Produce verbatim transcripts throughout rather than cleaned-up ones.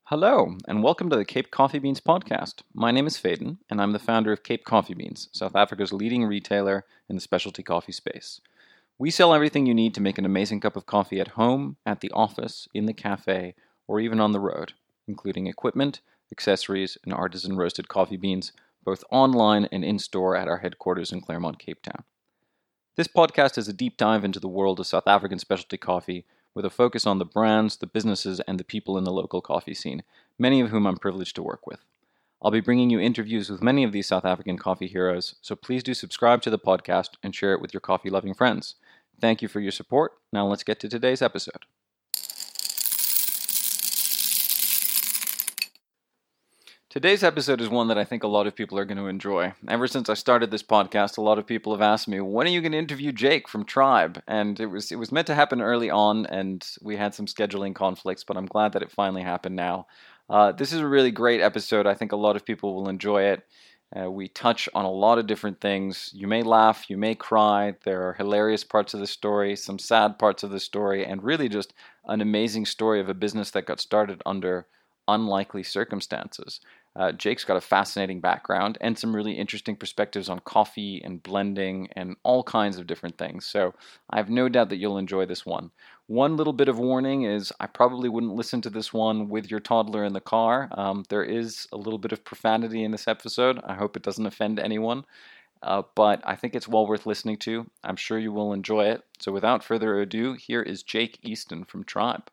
Hello, and welcome to the Cape Coffee Beans podcast. My name is Faden, and I'm the founder of Cape Coffee Beans, South Africa's leading retailer in the specialty coffee space. We sell everything you need to make an amazing cup of coffee at home, at the office, in the cafe, or even on the road, including equipment, accessories, and artisan roasted coffee beans, both online and in-store at our headquarters in Claremont, Cape Town. This podcast is a deep dive into the world of South African specialty coffee, with a focus on the brands, the businesses, and the people in the local coffee scene, many of whom I'm privileged to work with. I'll be bringing you interviews with many of these South African coffee heroes, so please do subscribe to the podcast and share it with your coffee-loving friends. Thank you for your support. Now let's get to today's episode. Today's episode is one that I think a lot of people are going to enjoy. Ever since I started this podcast, a lot of people have asked me, when are you going to interview Jake from Tribe? And it was it was meant to happen early on, and we had some scheduling conflicts, but I'm glad that it finally happened now. Uh, this is a really great episode. I think a lot of people will enjoy it. Uh, we touch on a lot of different things. You may laugh, you may cry. There are hilarious parts of the story, some sad parts of the story, and really just an amazing story of a business that got started under unlikely circumstances. Uh, Jake's got a fascinating background and some really interesting perspectives on coffee and blending and all kinds of different things. So I have no doubt that you'll enjoy this one. One little bit of warning is I probably wouldn't listen to this one with your toddler in the car. Um, there is a little bit of profanity in this episode. I hope it doesn't offend anyone. Uh, but I think it's well worth listening to. I'm sure you will enjoy it. So without further ado, here is Jake Easton from Tribe.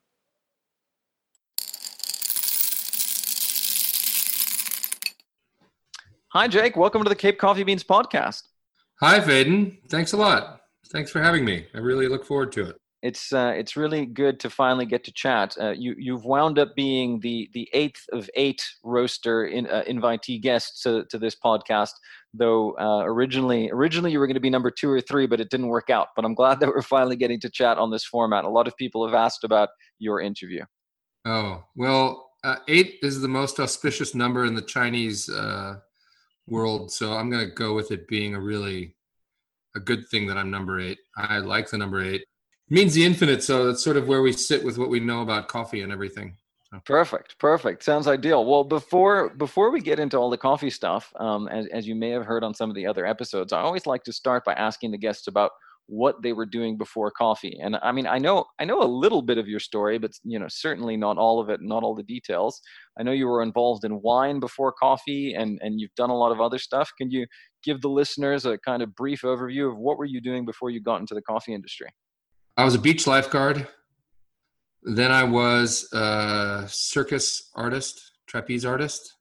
Hi, Jake. Welcome to the Cape Coffee Beans podcast. Hi, Faden. Thanks a lot. Thanks for having me. I really look forward to it. It's uh, it's really good to finally get to chat. Uh, you you've wound up being the the eighth of eight roaster in, uh, invitee guests to, to this podcast. Though uh, originally originally you were going to be number two or three, but it didn't work out. But I'm glad that we're finally getting to chat on this format. A lot of people have asked about your interview. Oh well, uh, eight is the most auspicious number in the Chinese Uh... world, so I'm going to go with it being a really a good thing that I'm number eight. I like the number eight. It means the infinite, so that's sort of where we sit with what we know about coffee and everything. So. Perfect, perfect. Sounds ideal. Well, before before we get into all the coffee stuff, um, as, as you may have heard on some of the other episodes, I always like to start by asking the guests about what they were doing before coffee. And I mean, I know I know a little bit of your story, but you know, certainly not all of it, not all the details. I know you were involved in wine before coffee, and and you've done a lot of other stuff. Can you give the listeners a kind of brief overview of what were you doing before you got into the coffee industry? I was a beach lifeguard. Then I was a circus artist, trapeze artist.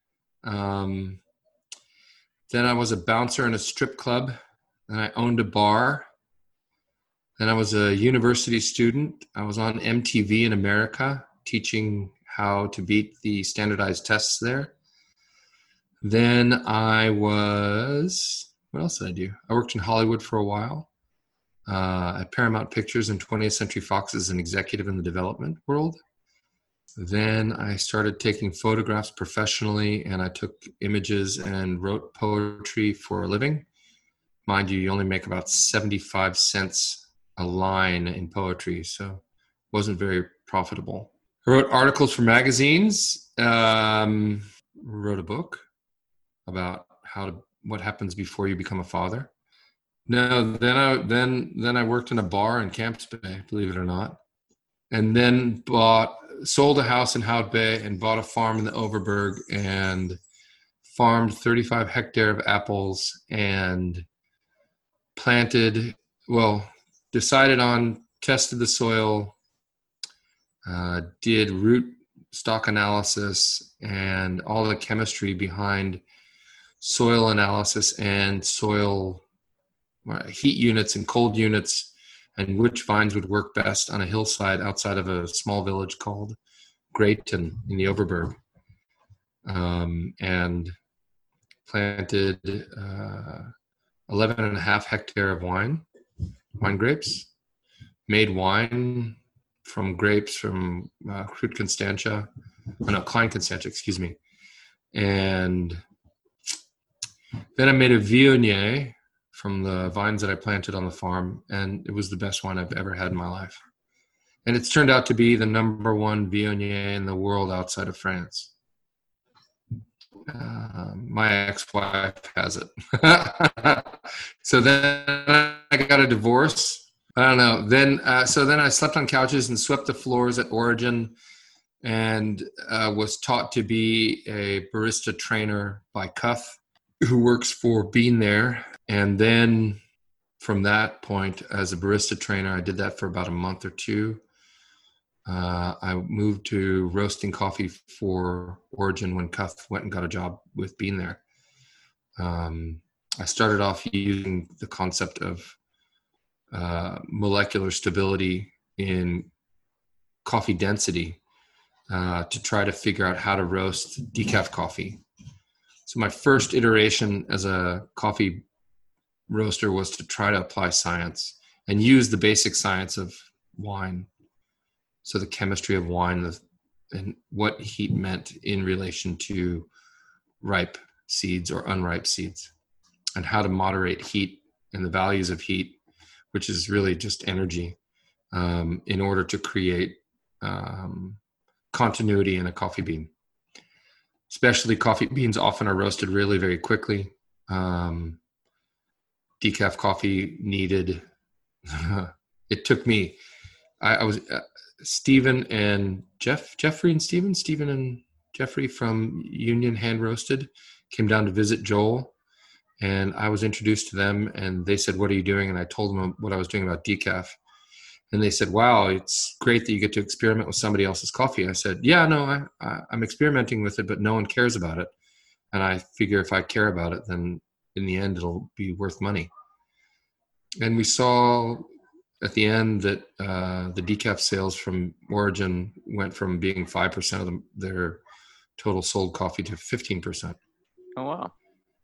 Um, then I was a bouncer in a strip club. Then I owned a bar. Then I was a university student. I was on M T V in America teaching how to beat the standardized tests there. Then I was, what else did I do? I worked in Hollywood for a while, uh, at Paramount Pictures and twentieth Century Fox as an executive in the development world. Then I started taking photographs professionally, and I took images and wrote poetry for a living. Mind you, you only make about seventy-five cents a line in poetry, so wasn't very profitable. I wrote articles for magazines, um, wrote a book about how to, what happens before you become a father. No, then I then then I worked in a bar in Camps Bay, believe it or not, and then bought sold a house in Hout Bay and bought a farm in the Overberg and farmed thirty-five hectare of apples and planted, well, decided on, tested the soil, uh, did root stock analysis and all the chemistry behind soil analysis and soil uh, heat units and cold units and which vines would work best on a hillside outside of a small village called Greyton in the Overberg. Um, and planted uh, eleven and a half hectare of wine, wine grapes, made wine from grapes from uh, Crute Constantia, oh no, Klein Constantia, excuse me. And then I made a Viognier from the vines that I planted on the farm, and it was the best wine I've ever had in my life. And it's turned out to be the number one Viognier in the world outside of France. Uh, my ex-wife has it. So then I got a divorce. I don't know. Then, uh, so then I slept on couches and swept the floors at Origin, and uh, was taught to be a barista trainer by Cuff, who works for Bean there. And then from that point, as a barista trainer, I did that for about a month or two. Uh, I moved to roasting coffee for Origin when Cuff went and got a job with Bean there. Um, I started off using the concept of uh, molecular stability in coffee density uh, to try to figure out how to roast decaf coffee. So my first iteration as a coffee roaster was to try to apply science and use the basic science of wine. So the chemistry of wine the, and what heat meant in relation to ripe seeds or unripe seeds, and how to moderate heat and the values of heat, which is really just energy, um, in order to create um, continuity in a coffee bean. Especially coffee beans often are roasted really very quickly. Um, decaf coffee needed, it took me, I, I was, uh, Stephen and Jeff, Jeffrey and Stephen, Stephen and Jeffrey from Union Hand Roasted came down to visit Joel, and I was introduced to them, and they said, "What are you doing?" And I told them what I was doing about decaf. And they said, "Wow, it's great that you get to experiment with somebody else's coffee." I said, "Yeah, no, I, I, I'm experimenting with it, but no one cares about it. And I figure if I care about it, then in the end, it'll be worth money." And we saw at the end that uh, the decaf sales from Origin went from being five percent of them, their total sold coffee to fifteen percent. Oh, wow.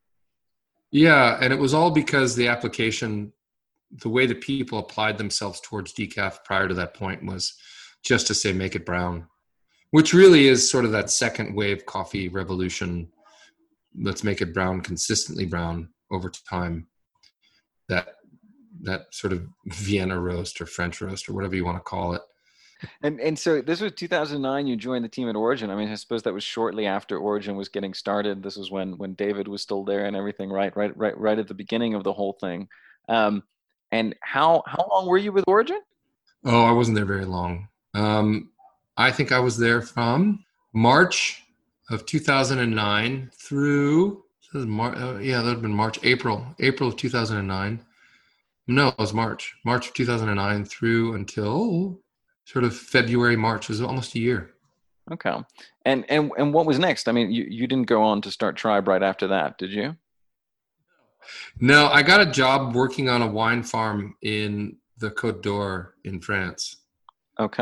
Yeah, and it was all because the application, the way that people applied themselves towards decaf prior to that point was just to say, make it brown, which really is sort of that second wave coffee revolution. Let's make it brown, consistently brown over time. That that sort of Vienna roast or French roast or whatever you want to call it. And and so this was two thousand nine. You joined the team at Origin. I mean, I suppose that was shortly after Origin was getting started. This was when when David was still there and everything, right? Right, right, right at the beginning of the whole thing. Um, and how how long were you with Origin? Oh, I wasn't there very long. Um, I think I was there from March of two thousand nine through Mar- uh, yeah, that would have been March, April, April of two thousand nine. No, it was March, March of two thousand nine through until sort of February, March. It was almost a year. Okay. And and and what was next? I mean, you, you didn't go on to start Tribe right after that, did you? No, I got a job working on a wine farm in the Côte d'Or in France. Okay.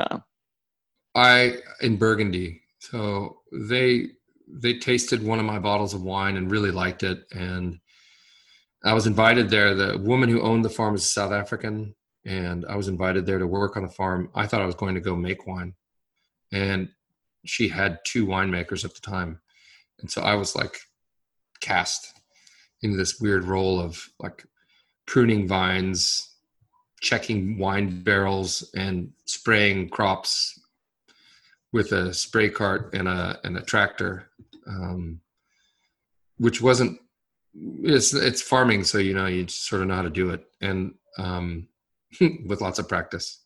I in Burgundy. So they they tasted one of my bottles of wine and really liked it, and I was invited there. The woman who owned the farm is South African, and I was invited there to work on the farm. I thought I was going to go make wine, and she had two winemakers at the time. And so I was like cast into this weird role of like pruning vines, checking wine barrels, and spraying crops with a spray cart and a and a tractor, um, which wasn't. It's it's farming, so you know you just sort of know how to do it, and um, with lots of practice.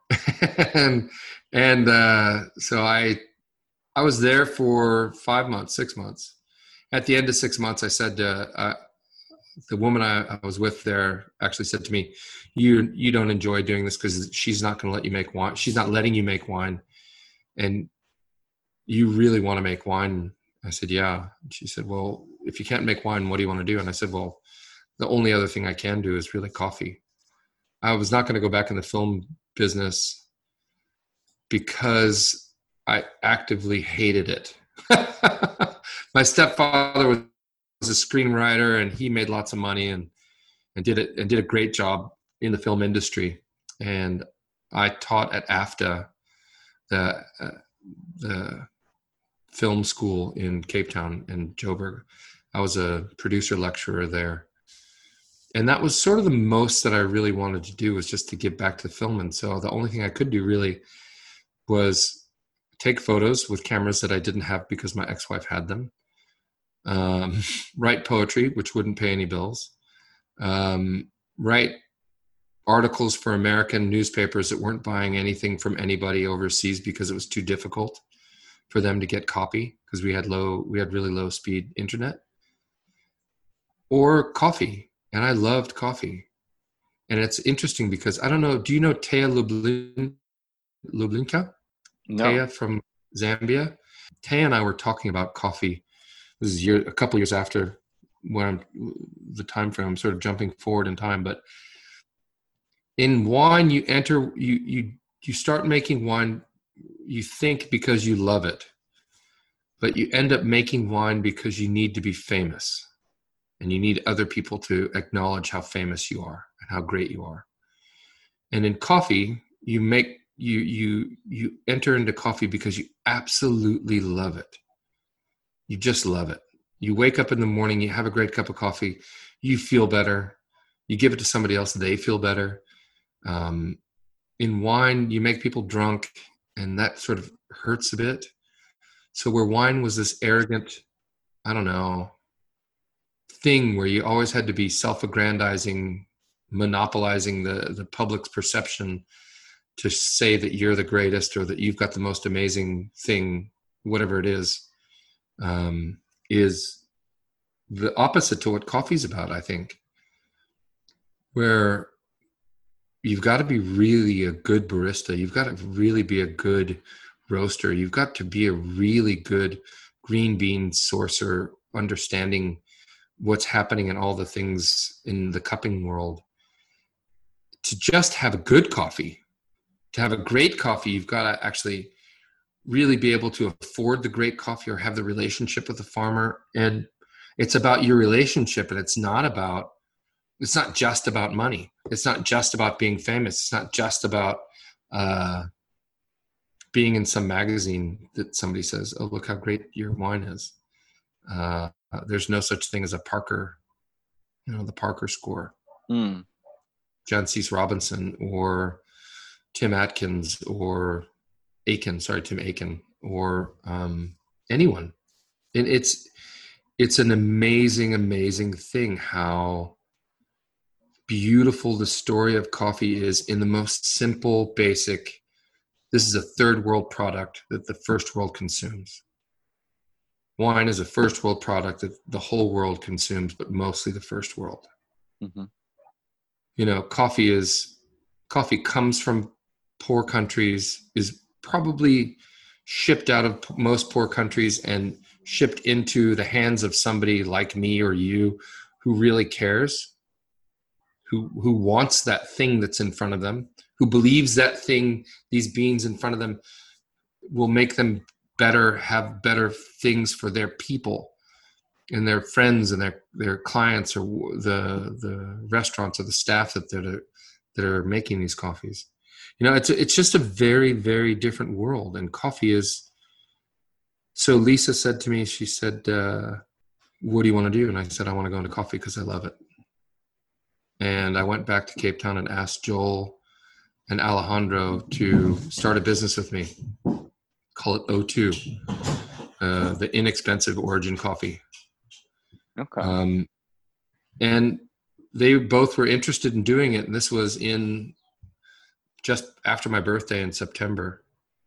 and and uh, so I I was there for five months, six months. At the end of six months, I said uh, uh, the woman I, I was with there actually said to me, "You you don't enjoy doing this because she's not going to let you make wine. She's not letting you make wine, and you really want to make wine." I said, "Yeah." And she said, "Well, if you can't make wine, what do you want to do?" And I said, "Well, the only other thing I can do is really coffee." I was not going to go back in the film business because I actively hated it. My stepfather was a screenwriter, and he made lots of money and, and did it and did a great job in the film industry. And I taught at AFTA, the uh, the film school in Cape Town in Joburg. I was a producer lecturer there. and that was sort of the most that I really wanted to do, was just to give back to the film. And so the only thing I could do really was take photos with cameras that I didn't have because my ex-wife had them, um, write poetry, which wouldn't pay any bills, um, write articles for American newspapers that weren't buying anything from anybody overseas because it was too difficult for them to get copy because we had low, we had really low speed internet, or coffee. And I loved coffee. And it's interesting because I don't know, do you know Taya Lublin, Lublinka? No. Taya from Zambia. Taya and I were talking about coffee. This is year, a couple years after when I'm, the time frame, I'm sort of jumping forward in time. But in wine, you enter, you you you start making wine, you think because you love it, but you end up making wine because you need to be famous. And you need other people to acknowledge how famous you are and how great you are. And in coffee, you make you you you enter into coffee because you absolutely love it. You just love it. You wake up in the morning, you have a great cup of coffee, you feel better. You give it to somebody else, they feel better. Um, in wine, you make people drunk, and that sort of hurts a bit. So where wine was this arrogant, I don't know, thing where you always had to be self-aggrandizing, monopolizing the, the public's perception to say that you're the greatest or that you've got the most amazing thing, whatever it is, um, is the opposite to what coffee's about, I think, where you've got to be really a good barista. You've got to really be a good roaster. You've got to be a really good green bean sourcer, understanding what's happening in all the things in the cupping world. To just have a good coffee, to have a great coffee, you've got to actually really be able to afford the great coffee or have the relationship with the farmer. And it's about your relationship, and it's not about, it's not just about money. It's not just about being famous. It's not just about uh, being in some magazine that somebody says, oh, look how great your wine is. Uh, uh, there's no such thing as a Parker, you know, the Parker score. Mm. John Cease Robinson or Tim Atkins or Aiken, sorry, Tim Aiken, or um, anyone. And it's, it's an amazing, amazing thing how beautiful the story of coffee is in the most simple, basic, this is a third world product that the first world consumes. Wine is a first world product that the whole world consumes, but mostly the first world. Mm-hmm. You know, coffee is, coffee comes from poor countries, is probably shipped out of most poor countries and shipped into the hands of somebody like me or you who really cares, who who wants that thing that's in front of them, who believes that thing, these beans in front of them will make them better, have better things for their people and their friends and their, their clients or the the restaurants or the staff that they're, that are making these coffees. You know, it's it's just a very, very different world. And coffee is, so Lisa said to me, she said, uh, what do you want to do? And I said, I want to go into coffee because I love it. And I went back to Cape Town and asked Joel and Alejandro to start a business with me. Call it O two, uh, the inexpensive origin coffee. Okay. Um, and they both were interested in doing it. And this was in just after my birthday in September.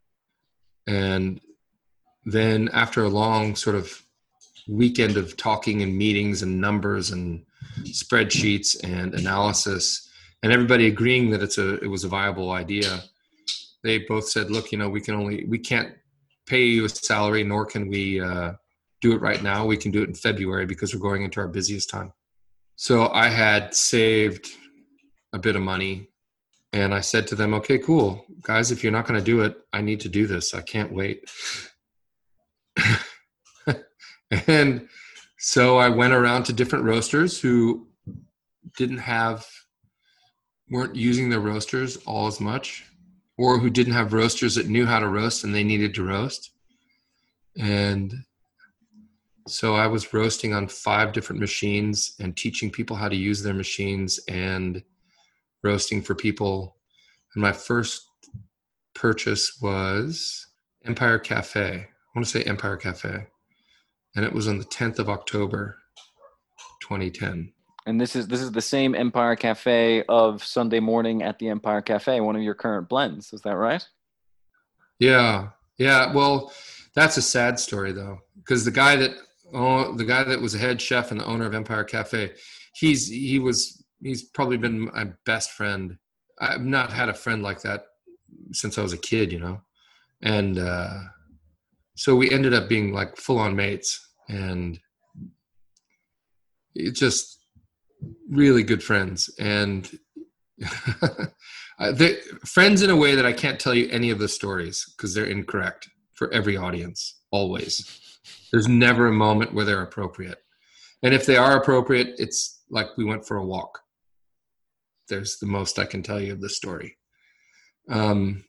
And then after a long sort of weekend of talking and meetings and numbers and spreadsheets and analysis, and everybody agreeing that it's a, it was a viable idea, they both said, look, you know, we can only, we can't pay you a salary, nor can we uh, do it right now. We can do it in February because we're going into our busiest time. So I had saved a bit of money, and I said to them, okay, cool. Guys, if you're not going to do it, I need to do this. I can't wait. And so I went around to different roasters who didn't have, weren't using their roasters all as much, or who didn't have roasters that knew how to roast and they needed to roast. And So I was roasting on five different machines and teaching people how to use their machines and roasting for people. And my first purchase was Empire Cafe. I want to say Empire Cafe. And it was on the tenth of October, twenty ten. And this is this is the same Empire Cafe of Sunday morning at the Empire Cafe, one of your current blends. Is that right? Yeah. Yeah. Well, that's a sad story though, because the guy that oh, the guy that was a head chef and the owner of Empire Cafe, he's he was he's probably been my best friend. I've not had a friend like that since I was a kid, you know. And uh, so we ended up being like full on mates, and it's just really good friends. And they friends in a way that I can't tell you any of the stories because they're incorrect for every audience, always. There's never a moment where they're appropriate. And if they are appropriate, it's like we went for a walk. There's the most I can tell you of the story. Um,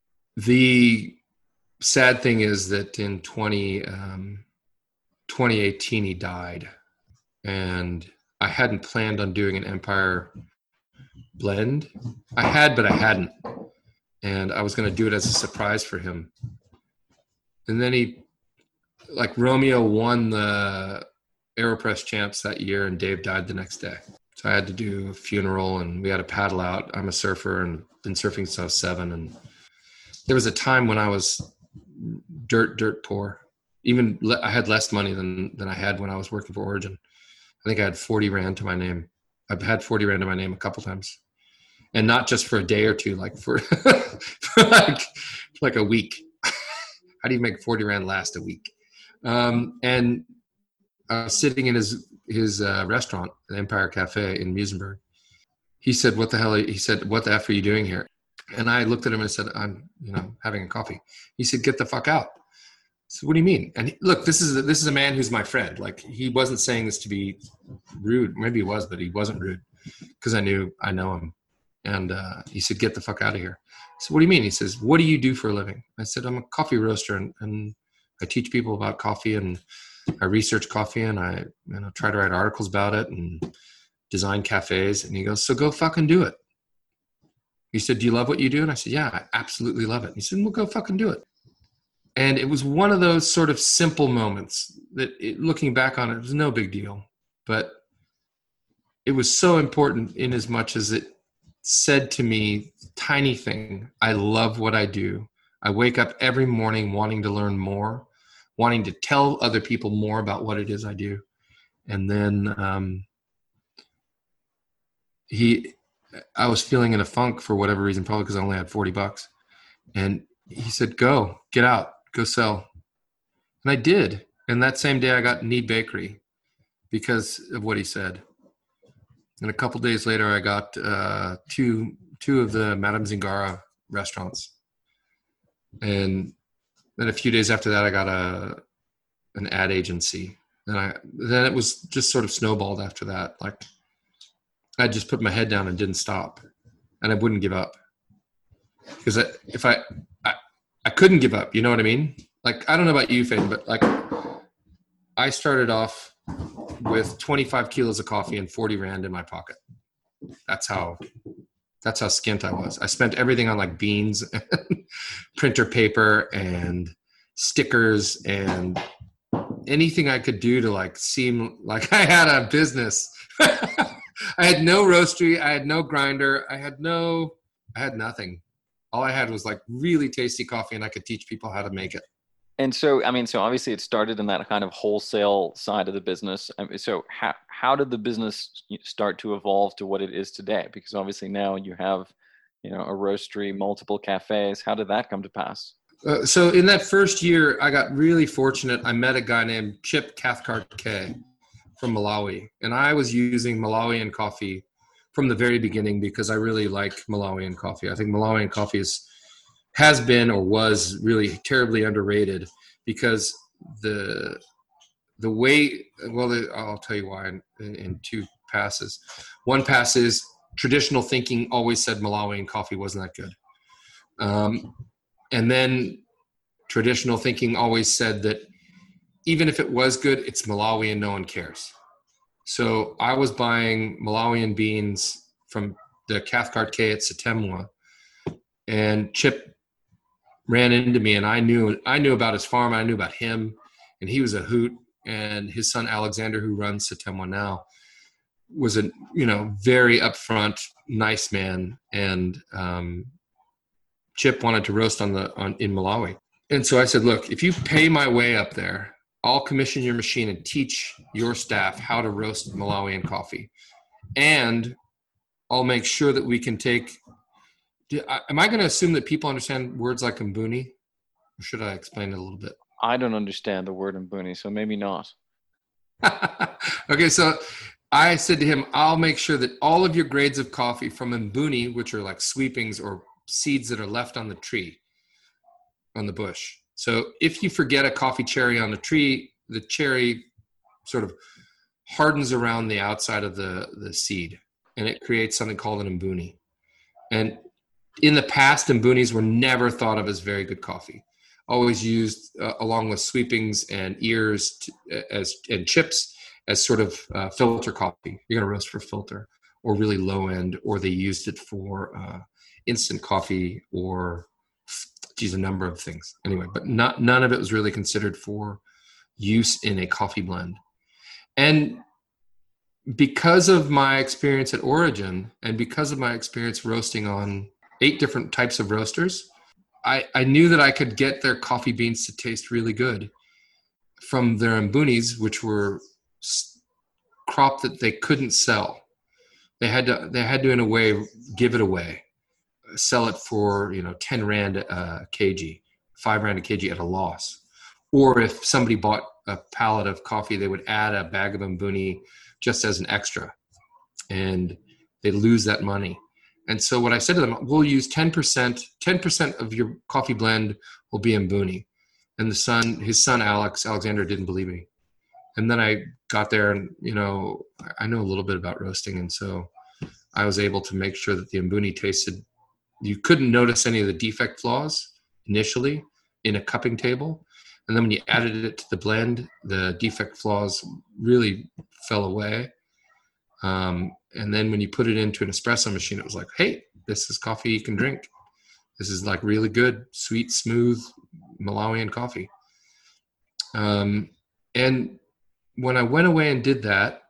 the sad thing is that in twenty, um, twenty eighteen, he died. And I hadn't planned on doing an Empire blend. I had, but I hadn't. And I was going to do it as a surprise for him. And then he, like Romeo won the AeroPress champs that year and Dave died the next day. So I had to do a funeral and we had to paddle out. I'm a surfer and been surfing since I was seven. And there was a time when I was dirt, dirt poor. Even le- I had less money than, than I had when I was working for Origin. I think I had forty rand to my name. I've had forty rand to my name a couple times. And not just for a day or two, like for, for like, for like a week. How do you make forty rand last a week? Um, and I was sitting in his, his uh, restaurant, the Empire Cafe in Musenberg. He said, what the hell? He said, what the F are you doing here? And I looked at him and said, I'm, you know, having a coffee. He said, get the fuck out. So what do you mean? And he, look, this is, a, this is a man who's my friend. Like he wasn't saying this to be rude. Maybe he was, but he wasn't rude because I knew, I know him. And uh, he said, get the fuck out of here. So what do you mean? He says, what do you do for a living? I said, I'm a coffee roaster and, and I teach people about coffee and I research coffee and I you know, try to write articles about it and design cafes. And he goes, so go fucking do it. He said, do you love what you do? And I said, yeah, I absolutely love it. He said, well, go fucking do it. And it was one of those sort of simple moments that it, looking back on it, it was no big deal, but it was so important in as much as it said to me, tiny thing, I love what I do. I wake up every morning wanting to learn more, wanting to tell other people more about what it is I do. And then um, he, I was feeling in a funk for whatever reason, probably because I only had forty bucks. And he said, go, get out, go sell. And I did. And that same day I got Need Bakery because of what he said. And a couple days later, I got uh, two two of the Madame Zingara restaurants. And then a few days after that, I got a an ad agency. And I then it was just sort of snowballed after that. Like I just put my head down and didn't stop. And I wouldn't give up. Because I, if I, I I couldn't give up, you know what I mean? Like, I don't know about you, Fane, but like I started off with twenty-five kilos of coffee and forty rand in my pocket. That's how, that's how skint I was. I spent everything on like beans, and printer paper and stickers and anything I could do to like seem like I had a business. I had no roastery. I had no grinder. I had no, I had nothing. All I had was like really tasty coffee and I could teach people how to make it. And so, I mean, so obviously it started in that kind of wholesale side of the business. I mean, so how, how did the business start to evolve to what it is today? Because obviously now you have, you know, a roastery, multiple cafes. How did that come to pass? Uh, so in that first year, I got really fortunate. I met a guy named Chip Cathcart K from Malawi. And I was using Malawian coffee from the very beginning because I really like Malawian coffee. I think Malawian coffee is has been or was really terribly underrated because the the way, well, the, I'll tell you why in, in two passes. One pass is traditional thinking always said Malawian coffee wasn't that good. Um, and then traditional thinking always said that even if it was good, it's Malawi and no one cares. So I was buying Malawian beans from the Cathcart K at Satemwa, and Chip ran into me, and I knew I knew about his farm. I knew about him, and he was a hoot. And his son Alexander, who runs Satemwa now, was a you know very upfront, nice man. And um, Chip wanted to roast on the on in Malawi, and so I said, "Look, if you pay my way up there, I'll commission your machine and teach your staff how to roast Malawian coffee, and I'll make sure that we can take." Do, I, am I going to assume that people understand words like mbuni, or should I explain it a little bit? I don't understand the word mbuni, so maybe not. Okay, so I said to him, I'll make sure that all of your grades of coffee from mbuni, which are like sweepings or seeds that are left on the tree, on the bush. So if you forget a coffee cherry on the tree, the cherry sort of hardens around the outside of the, the seed, and it creates something called an mbuni. And in the past, mbunis were never thought of as very good coffee. Always used uh, along with sweepings and ears to, as and chips as sort of uh, filter coffee. You're going to roast for filter, or really low end, or they used it for uh, instant coffee, or geez, a number of things. Anyway, but not none of it was really considered for use in a coffee blend. And because of my experience at Origin, and because of my experience roasting on eight different types of roasters, I, I knew that I could get their coffee beans to taste really good from their mbunis, which were crop that they couldn't sell. They had to, they had to, in a way, give it away, sell it for, you know, ten rand a kg, five rand a kg at a loss. Or if somebody bought a pallet of coffee, they would add a bag of mbuni just as an extra, and they lose that money. And so what I said to them, we'll use ten percent, ten percent of your coffee blend will be mbuni. And the son, his son, Alex, Alexander didn't believe me. And then I got there, and, you know, I know a little bit about roasting. And so I was able to make sure that the mbuni tasted, you couldn't notice any of the defect flaws initially in a cupping table. And then when you added it to the blend, the defect flaws really fell away. Um, and then when you put it into an espresso machine, it was like, hey, this is coffee you can drink. This is like really good, sweet, smooth Malawian coffee. Um, and when I went away and did that,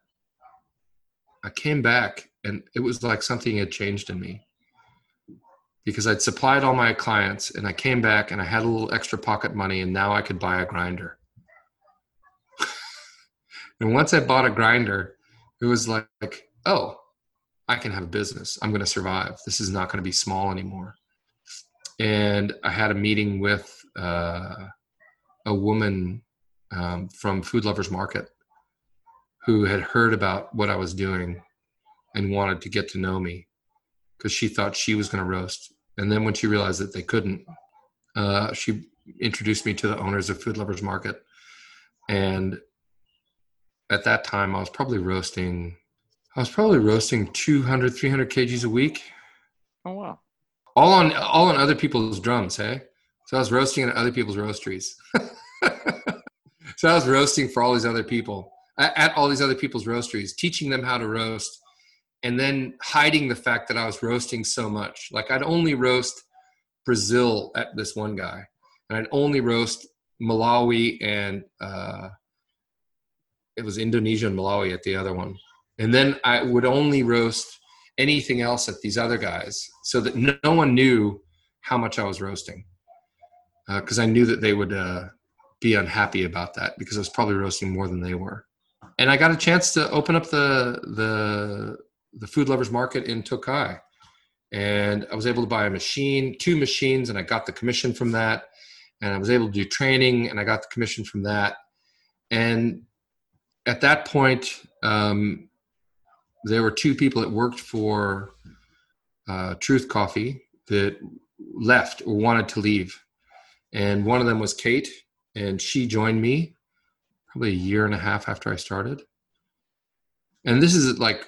I came back, and it was like something had changed in me, because I'd supplied all my clients, and I came back and I had a little extra pocket money, and now I could buy a grinder. And once I bought a grinder, it was like, oh, I can have a business. I'm going to survive. This is not going to be small anymore. And I had a meeting with uh, a woman um, from Food Lovers Market who had heard about what I was doing and wanted to get to know me, because she thought she was going to roast. And then when she realized that they couldn't, uh, she introduced me to the owners of Food Lovers Market. And at that time, I was probably roasting, I was probably roasting two hundred, three hundred kgs a week. Oh, wow. All on, all on other people's drums, hey? So I was roasting at other people's roasteries. So I was roasting for all these other people, at all these other people's roasteries, teaching them how to roast, and then hiding the fact that I was roasting so much. Like, I'd only roast Brazil at this one guy, and I'd only roast Malawi and uh, it was Indonesia and Malawi at the other one. And then I would only roast anything else at these other guys, so that no, no one knew how much I was roasting, because uh, I knew that they would uh, be unhappy about that, because I was probably roasting more than they were. And I got a chance to open up the the the Food Lovers Market in Tokai, and I was able to buy a machine, two machines, and I got the commission from that. And I was able to do training, and I got the commission from that. And at that point, um, there were two people that worked for uh, Truth Coffee that left or wanted to leave. And one of them was Kate, and she joined me probably a year and a half after I started. And this is like,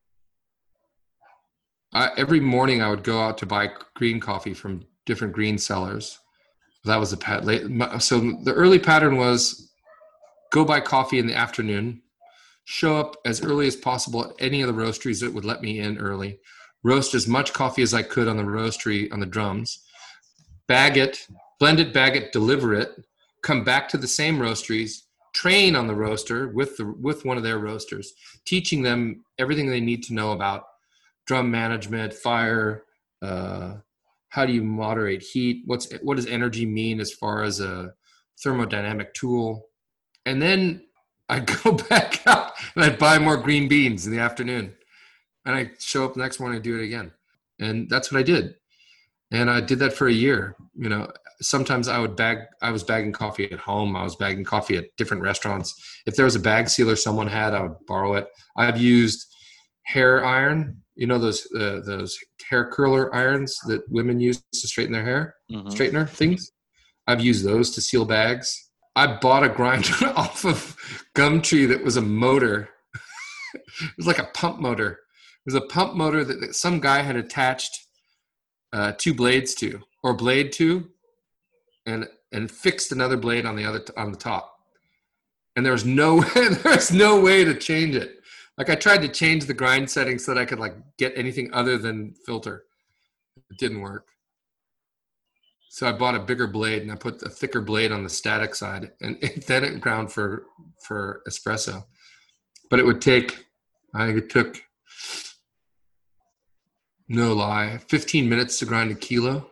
I, every morning I would go out to buy green coffee from different green sellers. That was the pat. So the early pattern was go buy coffee in the afternoon, show up as early as possible at any of the roasteries that would let me in early, roast as much coffee as I could on the roastery, on the drums, bag it, blend it, bag it, deliver it, come back to the same roasteries, train on the roaster with the with one of their roasters, teaching them everything they need to know about drum management, fire, uh, how do you moderate heat, what's what does energy mean as far as a thermodynamic tool. And then I'd go back out and I'd buy more green beans in the afternoon. And I'd show up the next morning and do it again. And that's what I did. And I did that for a year. You know, sometimes I would bag, I was bagging coffee at home. I was bagging coffee at different restaurants. If there was a bag sealer someone had, I would borrow it. I've used hair iron, you know, those, uh, those hair curler irons that women use to straighten their hair, mm-hmm. straightener things. I've used those to seal bags. I bought a grinder off of Gumtree that was a motor. It was like a pump motor. It was a pump motor that, that some guy had attached uh, two blades to, or blade to, and and fixed another blade on the other on the top. And there was no there was no way to change it. Like I tried to change the grind settings so that I could like get anything other than filter. It didn't work. So I bought a bigger blade and I put a thicker blade on the static side, and it, then it ground for for espresso. But it would take, I think it took, no lie, fifteen minutes to grind a kilo.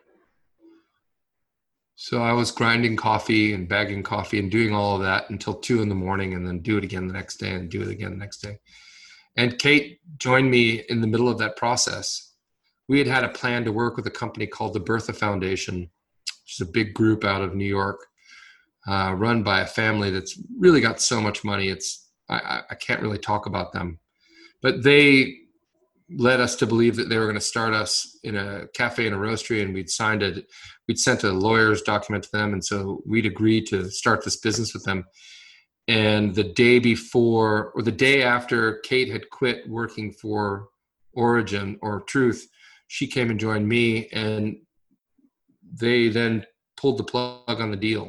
So I was grinding coffee and bagging coffee and doing all of that until two in the morning, and then do it again the next day and do it again the next day. And Kate joined me in the middle of that process. We had had a plan to work with a company called the Bertha Foundation, which is a big group out of New York, uh, run by a family that's really got so much money. It's I, I can't really talk about them, but they led us to believe that they were going to start us in a cafe and a roastery, and we'd signed it. We'd sent a lawyer's document to them, and so we'd agreed to start this business with them. And the day before, or the day after Kate had quit working for Origin or Truth, she came and joined me, and they then pulled the plug on the deal.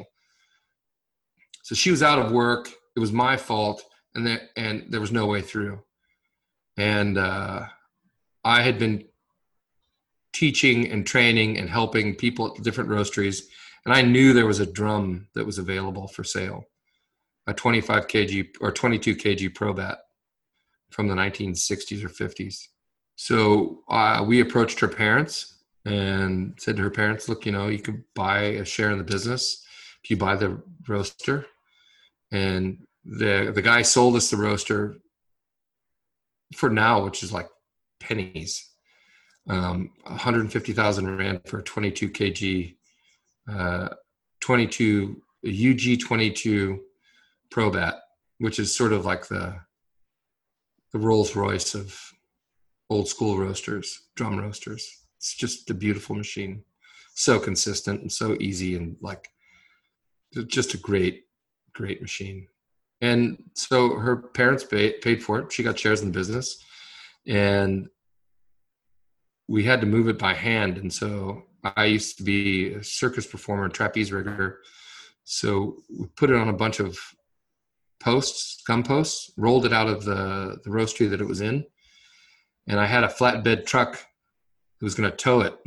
So she was out of work. It was my fault, and there, and there was no way through. And uh, I had been teaching and training and helping people at the different roasteries, and I knew there was a drum that was available for sale, a twenty-five kilogram or twenty-two kilogram Probat from the nineteen sixties or fifties. So uh, we approached her parents and said to her parents, look, you know, you could buy a share in the business if you buy the roaster. And the the guy sold us the roaster for now, which is like pennies, um, one hundred fifty thousand rand for a twenty-two kilogram, uh, twenty-two U G twenty-two Probat, which is sort of like the the Rolls Royce of old school roasters, drum roasters. It's just a beautiful machine, so consistent and so easy, and like just a great, great machine. And so her parents paid, paid for it. She got shares in the business, and we had to move it by hand. And so I used to be a circus performer, trapeze rigger. So we put it on a bunch of posts, gum posts, rolled it out of the, the roastery that it was in. And I had a flatbed truck who was going to tow it,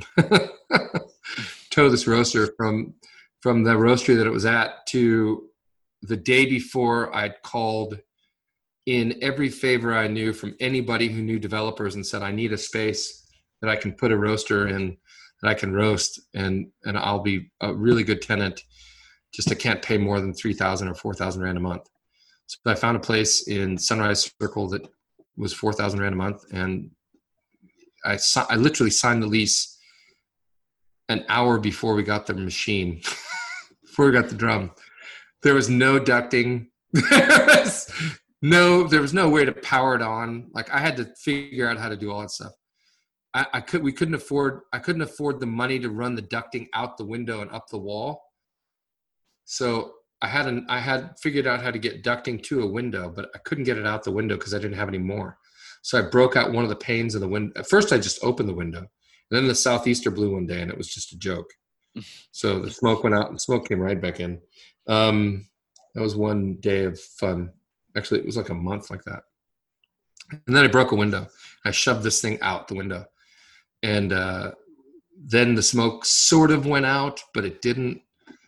tow this roaster from from the roastery that it was at to the day before. I'd called in every favor I knew from anybody who knew developers and said, I need a space that I can put a roaster in, that I can roast, and and I'll be a really good tenant. Just I can't pay more than three thousand or four thousand rand a month. So I found a place in Sunrise Circle that was four thousand rand a month, and I, I literally signed the lease an hour before we got the machine, before we got the drum. There was no ducting. There was no, there was no way to power it on. Like I had to figure out how to do all that stuff. I, I could, we couldn't afford, I couldn't afford the money to run the ducting out the window and up the wall. So I had an, I had figured out how to get ducting to a window, but I couldn't get it out the window because I didn't have any more. So I broke out one of the panes of the window. At first, I just opened the window. And then the southeaster blew one day, and it was just a joke. So the smoke went out, and smoke came right back in. Um, That was one day of fun. Actually, it was like a month like that. And then I broke a window. I shoved this thing out the window. And uh, then the smoke sort of went out, but it didn't.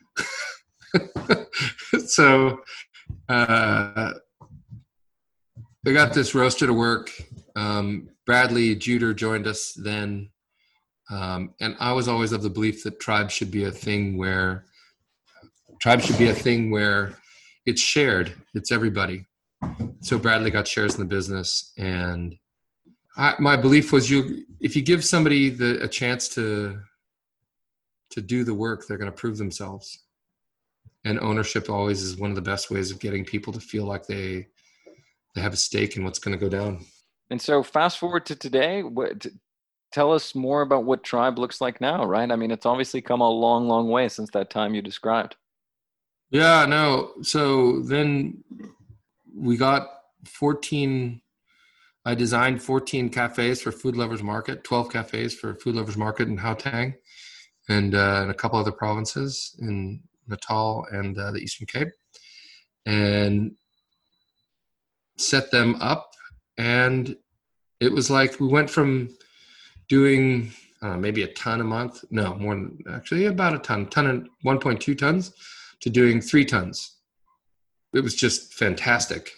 So uh, I got this roaster to work. Um, Bradley Juder joined us then. Um, and I was always of the belief that Tribe should be a thing where Tribe should be a thing where it's shared. It's everybody. So Bradley got shares in the business, and I, my belief was, you, if you give somebody the, a chance to to do the work, they're going to prove themselves. And ownership always is one of the best ways of getting people to feel like they they have a stake in what's going to go down. And so, fast forward to today. What, tell us more about what Tribe looks like now, right? I mean, it's obviously come a long, long way since that time you described. Yeah, no. So then we got fourteen, I designed fourteen cafes for Food Lovers Market, twelve cafes for Food Lovers Market in Haotang, and, uh, in a couple other provinces in Natal and uh, the Eastern Cape, and set them up. And it was like we went from doing uh, maybe a ton a month, no, more than, actually about a ton, ton and one point two tons, to doing three tons. It was just fantastic.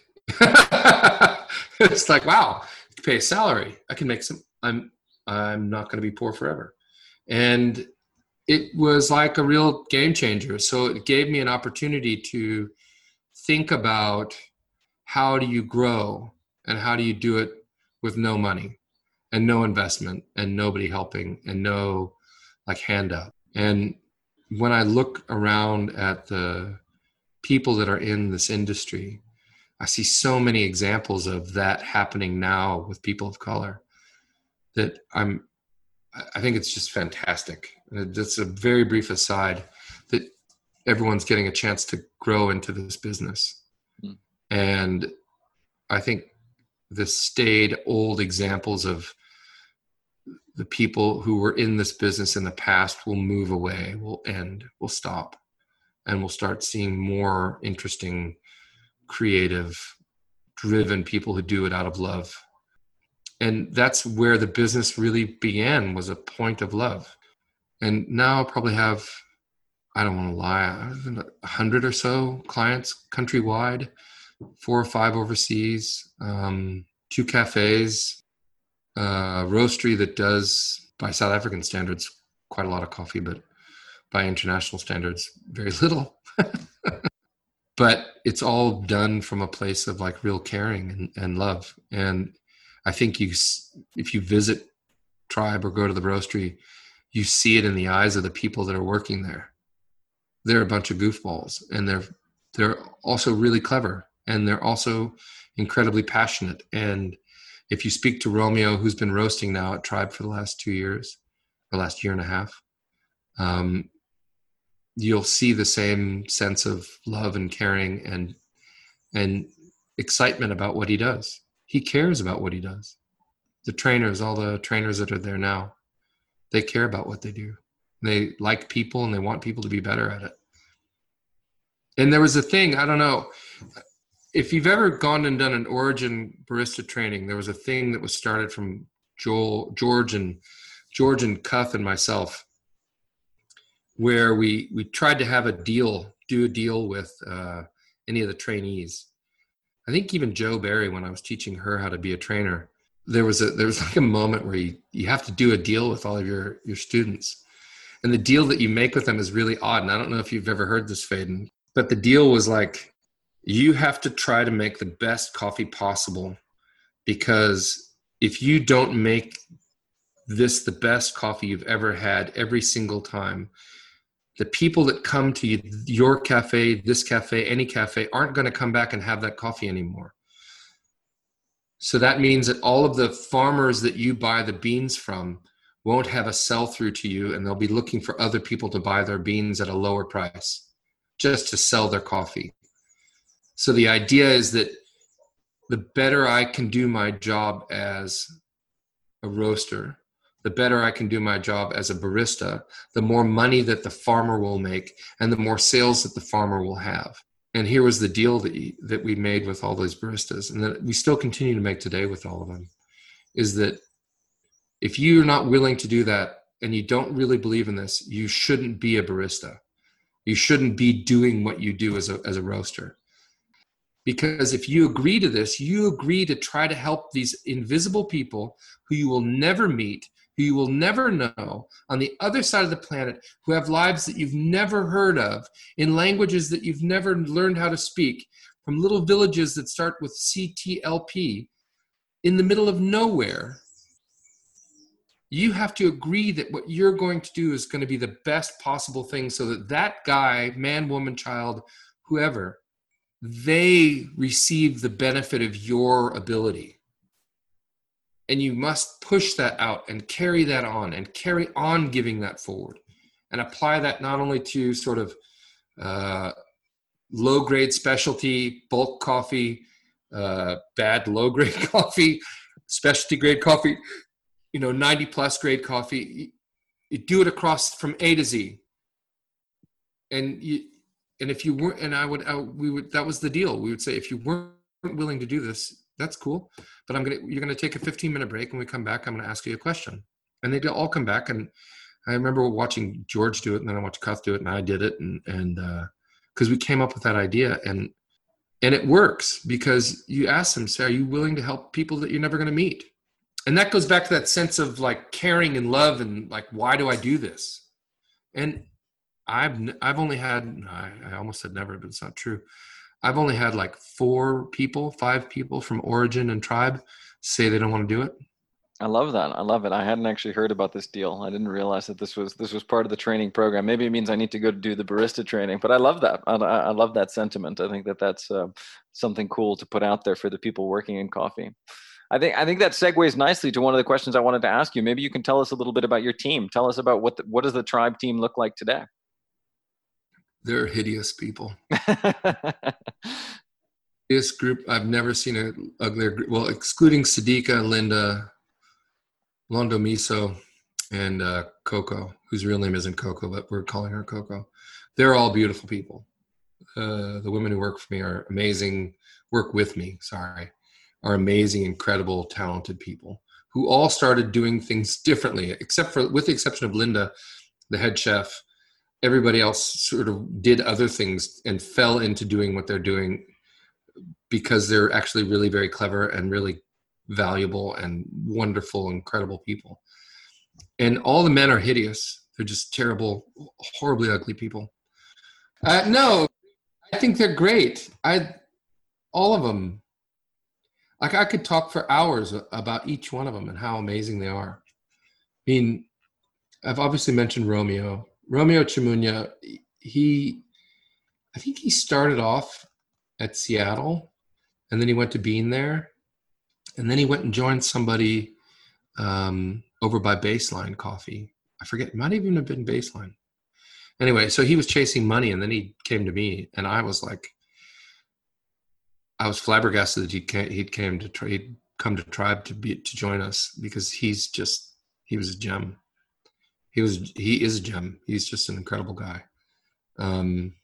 It's like, wow, I can pay a salary. I can make some, I'm, I'm not going to be poor forever. And it was like a real game changer. So it gave me an opportunity to think about, how do you grow and how do you do it with no money and no investment and nobody helping and no like handout. And when I look around at the people that are in this industry, I see so many examples of that happening now with people of color that I'm, I think it's just fantastic. That's a very brief aside, that everyone's getting a chance to grow into this business. Mm. And I think the staid old examples of the people who were in this business in the past will move away, will end, will stop, and we'll start seeing more interesting, creative, driven people who do it out of love. And that's where the business really began, was a point of love. And now I'll probably have, I don't want to lie, a hundred or so clients countrywide, four or five overseas, um, two cafes, a roastery that does, by South African standards, quite a lot of coffee, but by international standards, very little. But it's all done from a place of like real caring and, and love. And I think you, if you visit Tribe or go to the roastery, you see it in the eyes of the people that are working there. They're a bunch of goofballs, and they're they're also really clever, and they're also incredibly passionate. And if you speak to Romeo, who's been roasting now at Tribe for the last two years, or last year and a half, um, you'll see the same sense of love and caring and and excitement about what he does. He cares about what he does. The trainers, all the trainers that are there now, they care about what they do. They like people and they want people to be better at it. And there was a thing, I don't know, if you've ever gone and done an Origin barista training, there was a thing that was started from Joel, George and George and Cuff and myself, where we, we tried to have a deal, do a deal with uh, any of the trainees. I think even Jo Barry, when I was teaching her how to be a trainer, there was a there was like a moment where you, you have to do a deal with all of your, your students. And the deal that you make with them is really odd. And I don't know if you've ever heard this, Faden, but the deal was like, you have to try to make the best coffee possible, because if you don't make this the best coffee you've ever had every single time, the people that come to you, your cafe, this cafe, any cafe, aren't going to come back and have that coffee anymore. So that means that all of the farmers that you buy the beans from won't have a sell through to you, and they'll be looking for other people to buy their beans at a lower price just to sell their coffee. So the idea is that the better I can do my job as a roaster, the better I can do my job as a barista, the more money that the farmer will make and the more sales that the farmer will have. And here was the deal that, you, that we made with all those baristas, and that we still continue to make today with all of them, is that if you're not willing to do that and you don't really believe in this, you shouldn't be a barista. You shouldn't be doing what you do as a, as a roaster. Because if you agree to this, you agree to try to help these invisible people who you will never meet, who you will never know, on the other side of the planet, who have lives that you've never heard of, in languages that you've never learned how to speak, from little villages that start with C T L P, in the middle of nowhere. You have to agree that what you're going to do is going to be the best possible thing, so that that guy, man, woman, child, whoever, they receive the benefit of your ability. And you must push that out and carry that on and carry on giving that forward, and apply that not only to sort of uh, low-grade specialty, bulk coffee, uh, bad low-grade coffee, specialty grade coffee, you know, ninety plus grade coffee. You do it across from A to Z. And you, and if you weren't, and I would, I, we would, that was the deal. We would say, if you weren't willing to do this, that's cool, but I'm gonna, you're gonna take a fifteen minute break. When we come back, I'm gonna ask you a question. And they'd all come back. And I remember watching George do it, and then I watched Cuth do it, and I did it, and and uh, because we came up with that idea, and and it works because you ask them, say, are you willing to help people that you're never gonna meet? And that goes back to that sense of like caring and love, and like, why do I do this? And I've I've only had, I, I almost said never, but it's not true. I've only had like four people, five people from Origin and Tribe say they don't want to do it. I love that. I love it. I hadn't actually heard about this deal. I didn't realize that this was this was part of the training program. Maybe it means I need to go do the barista training, but I love that. I, I love that sentiment. I think that that's uh, something cool to put out there for the people working in coffee. I think I think that segues nicely to one of the questions I wanted to ask you. Maybe you can tell us a little bit about your team. Tell us about what the, what does the Tribe team look like today? They're hideous people. This group, I've never seen a uglier group. Well, excluding Sadiqa, Linda, Londo Miso, and uh, Coco, whose real name isn't Coco, but we're calling her Coco. They're all beautiful people. Uh, the women who work for me are amazing. Work with me, sorry, are amazing, incredible, talented people who all started doing things differently, except for, with the exception of Linda, the head chef. Everybody else sort of did other things and fell into doing what they're doing because they're actually really very clever and really valuable and wonderful, incredible people. And all the men are hideous. They're just terrible, horribly ugly people. Uh, no, I think they're great. I, all of them. Like, I could talk for hours about each one of them and how amazing they are. I mean, I've obviously mentioned Romeo. Romeo Chimunya, he, I think he started off at Seattle, and then he went to Bean there, and then he went and joined somebody um, over by Baseline Coffee. I forget, it might even have been Baseline. Anyway, so he was chasing money, and then he came to me, and I was like, I was flabbergasted that he came, he'd came to he'd come to Tribe to be to join us, because he's just he was a gem. He was he is a gem. He's just an incredible guy. Um,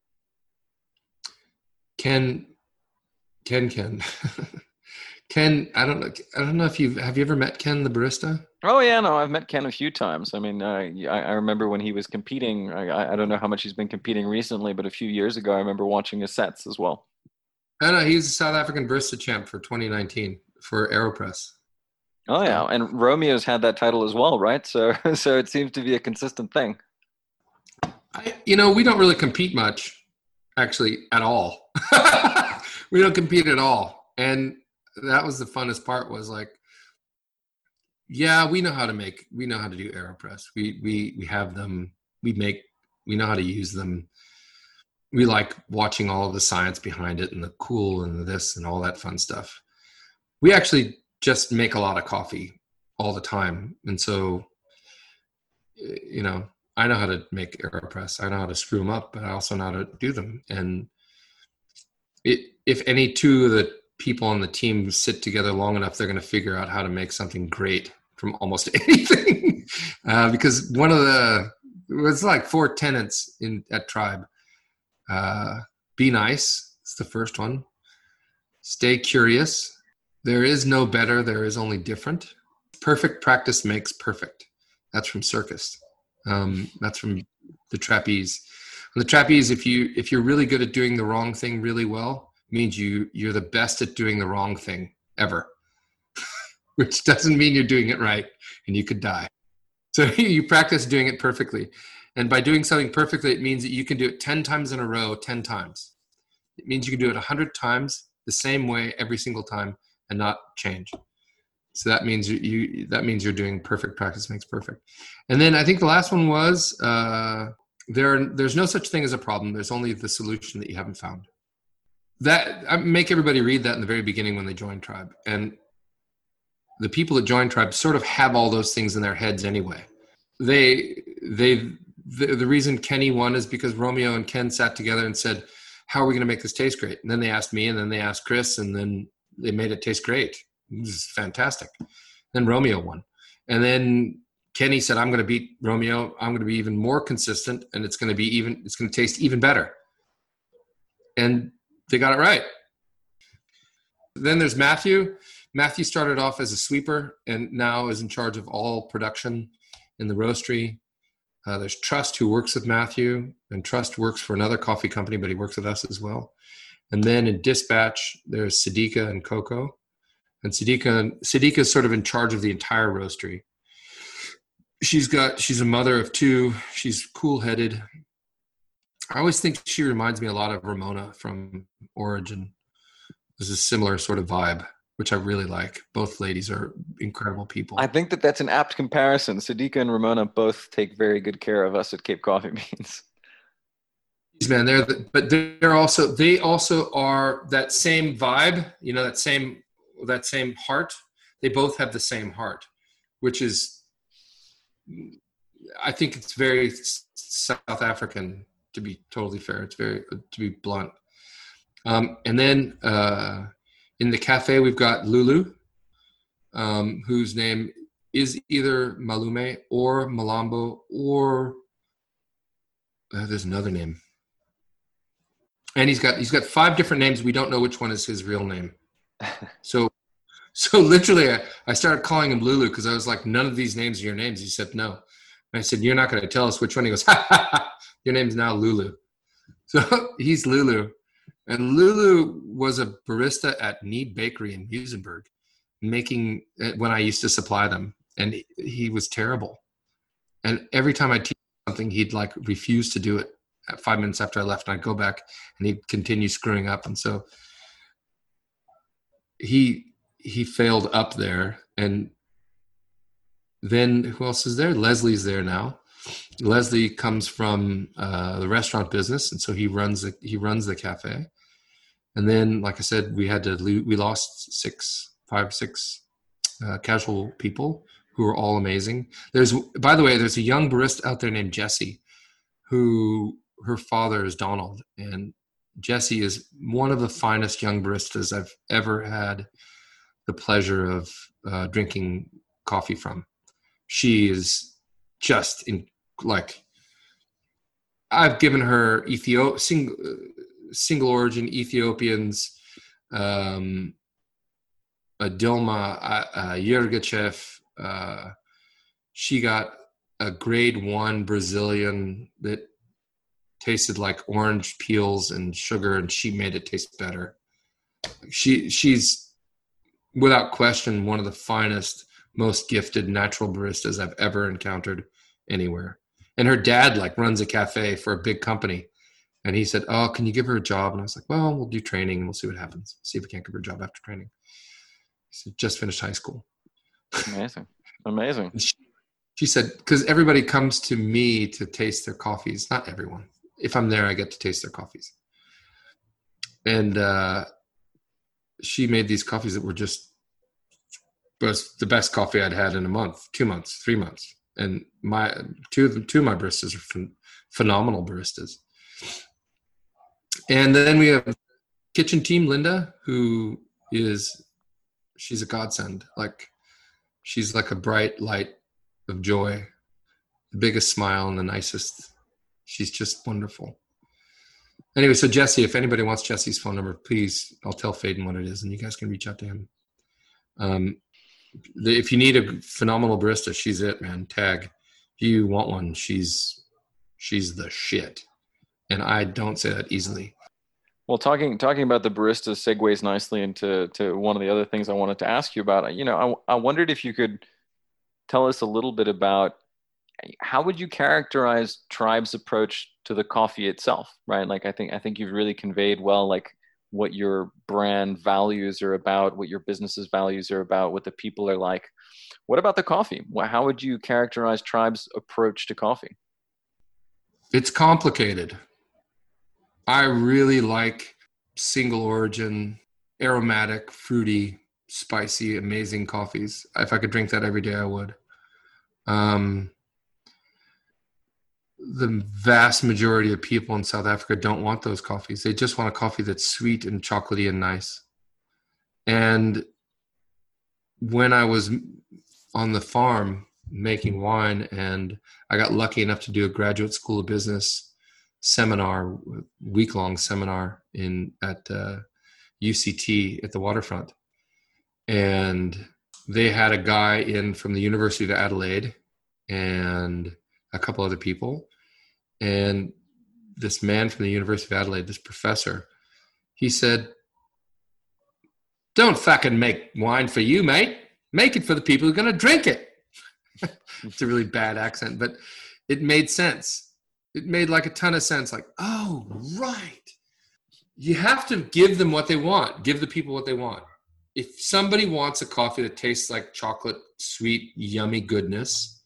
Ken, Ken, Ken, Ken. I don't know. I don't know if you've have you ever met Ken the barista? Oh yeah, no, I've met Ken a few times. I mean, uh, I, I remember when he was competing. I, I don't know how much he's been competing recently, but a few years ago, I remember watching his sets as well. I know he's a South African barista champ for twenty nineteen for AeroPress. Oh yeah, and Romeo's had that title as well, right? So, so it seems to be a consistent thing. I, you know, we don't really compete much, actually, at all. We don't compete at all, and that was the funnest part. Was like, yeah, we know how to make, we know how to do AeroPress. We we we have them. We make, we know how to use them. We like watching all of the science behind it and the cool and the this and all that fun stuff. We actually just make a lot of coffee all the time. And so, you know, I know how to make AeroPress. I know how to screw them up, but I also know how to do them. And it, if any two of the people on the team sit together long enough, they're going to figure out how to make something great from almost anything. uh, because one of the, it was like four tenants in at Tribe. Uh, be nice. It's the first one. Stay curious. There is no better. There is only different. Perfect practice makes perfect. That's from Circus. Um, that's from the trapeze. The trapeze, if you if you're really good at doing the wrong thing really well, means you you're the best at doing the wrong thing ever. Which doesn't mean you're doing it right, and you could die. So you practice doing it perfectly. And by doing something perfectly, it means that you can do it ten times in a row, ten times. It means you can do it one hundred times the same way every single time and not change. So that means you, you that means you're doing perfect. Practice makes perfect. And then I think the last one was uh, there. There's no such thing as a problem. There's only the solution that you haven't found. That I make everybody read that in the very beginning when they join Tribe. And the people that join Tribe sort of have all those things in their heads anyway. They they the, the reason Kenny won is because Romeo and Ken sat together and said, "How are we going to make this taste great?" And then they asked me, and then they asked Chris, and then they made it taste great. It was fantastic. Then Romeo won. And then Kenny said, I'm going to beat Romeo. I'm going to be even more consistent, and it's going to be even, it's going to taste even better. And they got it right. Then there's Matthew. Matthew started off as a sweeper and now is in charge of all production in the roastery. Uh, there's Trust, who works with Matthew, and Trust works for another coffee company, but he works with us as well. And then in Dispatch, there's Sidika and Coco. And Sidika, Sidika is sort of in charge of the entire roastery. She's got, she's a mother of two. She's cool-headed. I always think she reminds me a lot of Ramona from Origin. There's a similar sort of vibe, which I really like. Both ladies are incredible people. I think that that's an apt comparison. Sidika and Ramona both take very good care of us at Cape Coffee Beans. Man, they're the, but they're also they also are that same vibe. You know, that same that same heart. They both have the same heart, which is, I think it's very South African, to be totally fair. It's very, to be blunt. Um, and then uh, in the cafe, we've got Lulu, um, whose name is either Malume or Malambo, or uh, there's another name. And he's got he's got five different names. We don't know which one is his real name. So so literally, I, I started calling him Lulu because I was like, none of these names are your names. He said, no. And I said, you're not going to tell us which one. He goes, ha, ha, ha. Your name's now Lulu. So he's Lulu. And Lulu was a barista at Need Bakery in Muizenberg, making when I used to supply them. And he, he was terrible. And every time I teach something, he'd like refuse to do it. At five minutes after I left, and I'd go back and he'd continue screwing up. And so he he failed up there. And then who else is there? Leslie's there now. Leslie comes from uh, the restaurant business, and so he runs the, he runs the cafe. And then, like I said, we had to we lost six, five, six uh, casual people who are all amazing. There's, by the way, there's a young barista out there named Jessie, who her father is Donald, and Jessie is one of the finest young baristas I've ever had the pleasure of uh, drinking coffee from. She is just in like, I've given her Ethiop single, single origin Ethiopians, um, a Dilma uh, uh, Yergachev. Uh, she got a grade one Brazilian that tasted like orange peels and sugar, and she made it taste better. She she's without question one of the finest, most gifted natural baristas I've ever encountered anywhere. And her dad like runs a cafe for a big company, and he said, "Oh, can you give her a job?" And I was like, "Well, we'll do training and we'll see what happens. See if we can't give her a job after training." He said, "Just finished high school." Amazing, amazing. She, she said, "Because everybody comes to me to taste their coffees. Not everyone. If I'm there, I get to taste their coffees." And uh, she made these coffees that were just was the best coffee I'd had in a month, two months, three months. And my two of them, two of my baristas are ph- phenomenal baristas. And then we have kitchen team Linda, who is she's a godsend. Like she's like a bright light of joy, the biggest smile and the nicest. She's just wonderful. Anyway, so Jesse, if anybody wants Jesse's phone number, please, I'll tell Faden what it is, and you guys can reach out to him. Um, the, if you need a phenomenal barista, she's it, man. Tag. If you want one, she's she's the shit. And I don't say that easily. Well, talking talking about the barista segues nicely into to one of the other things I wanted to ask you about. You know, I, I wondered if you could tell us a little bit about how would you characterize Tribe's approach to the coffee itself, right? Like, I think I think you've really conveyed well, like what your brand values are about, what your business's values are about, what the people are like. What about the coffee? How would you characterize Tribe's approach to coffee? It's complicated. I really like single origin, aromatic, fruity, spicy, amazing coffees. If I could drink that every day, I would. Um, the vast majority of people in South Africa don't want those coffees. They just want a coffee that's sweet and chocolatey and nice. And when I was on the farm making wine, and I got lucky enough to do a graduate school of business seminar, week-long seminar in at uh, U C T at the waterfront. And they had a guy in from the University of Adelaide and a couple other people. And this man from the University of Adelaide, this professor, he said, "Don't fucking make wine for you, mate. Make it for the people who are going to drink it." It's a really bad accent, but it made sense. It made like a ton of sense. Like, oh, right. You have to give them what they want. Give the people what they want. If somebody wants a coffee that tastes like chocolate, sweet, yummy goodness,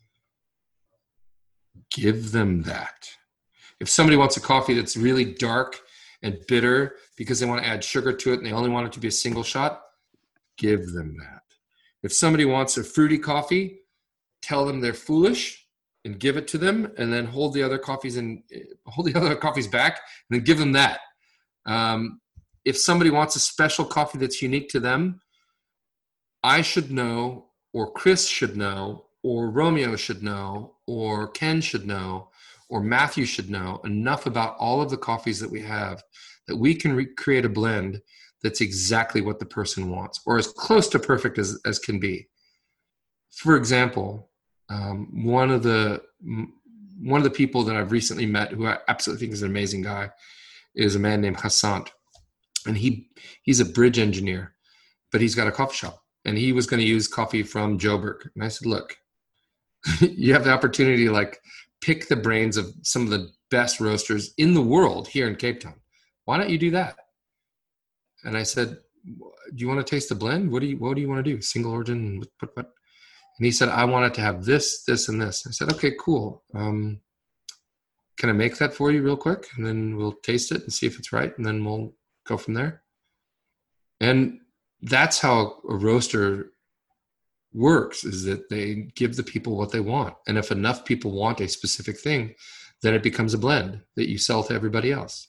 give them that. If somebody wants a coffee that's really dark and bitter because they want to add sugar to it and they only want it to be a single shot, give them that. If somebody wants a fruity coffee, tell them they're foolish and give it to them, and then hold the other coffees and hold the other coffees back, and then give them that. Um, if somebody wants a special coffee that's unique to them, I should know, or Chris should know, or Romeo should know, or Ken should know, or Matthew should know enough about all of the coffees that we have that we can re- create a blend that's exactly what the person wants, or as close to perfect as, as can be. For example, um, one of the one of the people that I've recently met, who I absolutely think is an amazing guy, is a man named Hassan, and he he's a bridge engineer, but he's got a coffee shop, and he was going to use coffee from Joburg. And I said, look, you have the opportunity to like pick the brains of some of the best roasters in the world here in Cape Town. Why don't you do that? And I said, do you want to taste the blend? What do you what do you want to do? Single origin? What, what? And he said, I want it to have this, this, and this. I said, okay, cool. Um, can I make that for you real quick? And then we'll taste it and see if it's right. And then we'll go from there. And that's how a roaster works, is that they give the people what they want. And if enough people want a specific thing, then it becomes a blend that you sell to everybody else.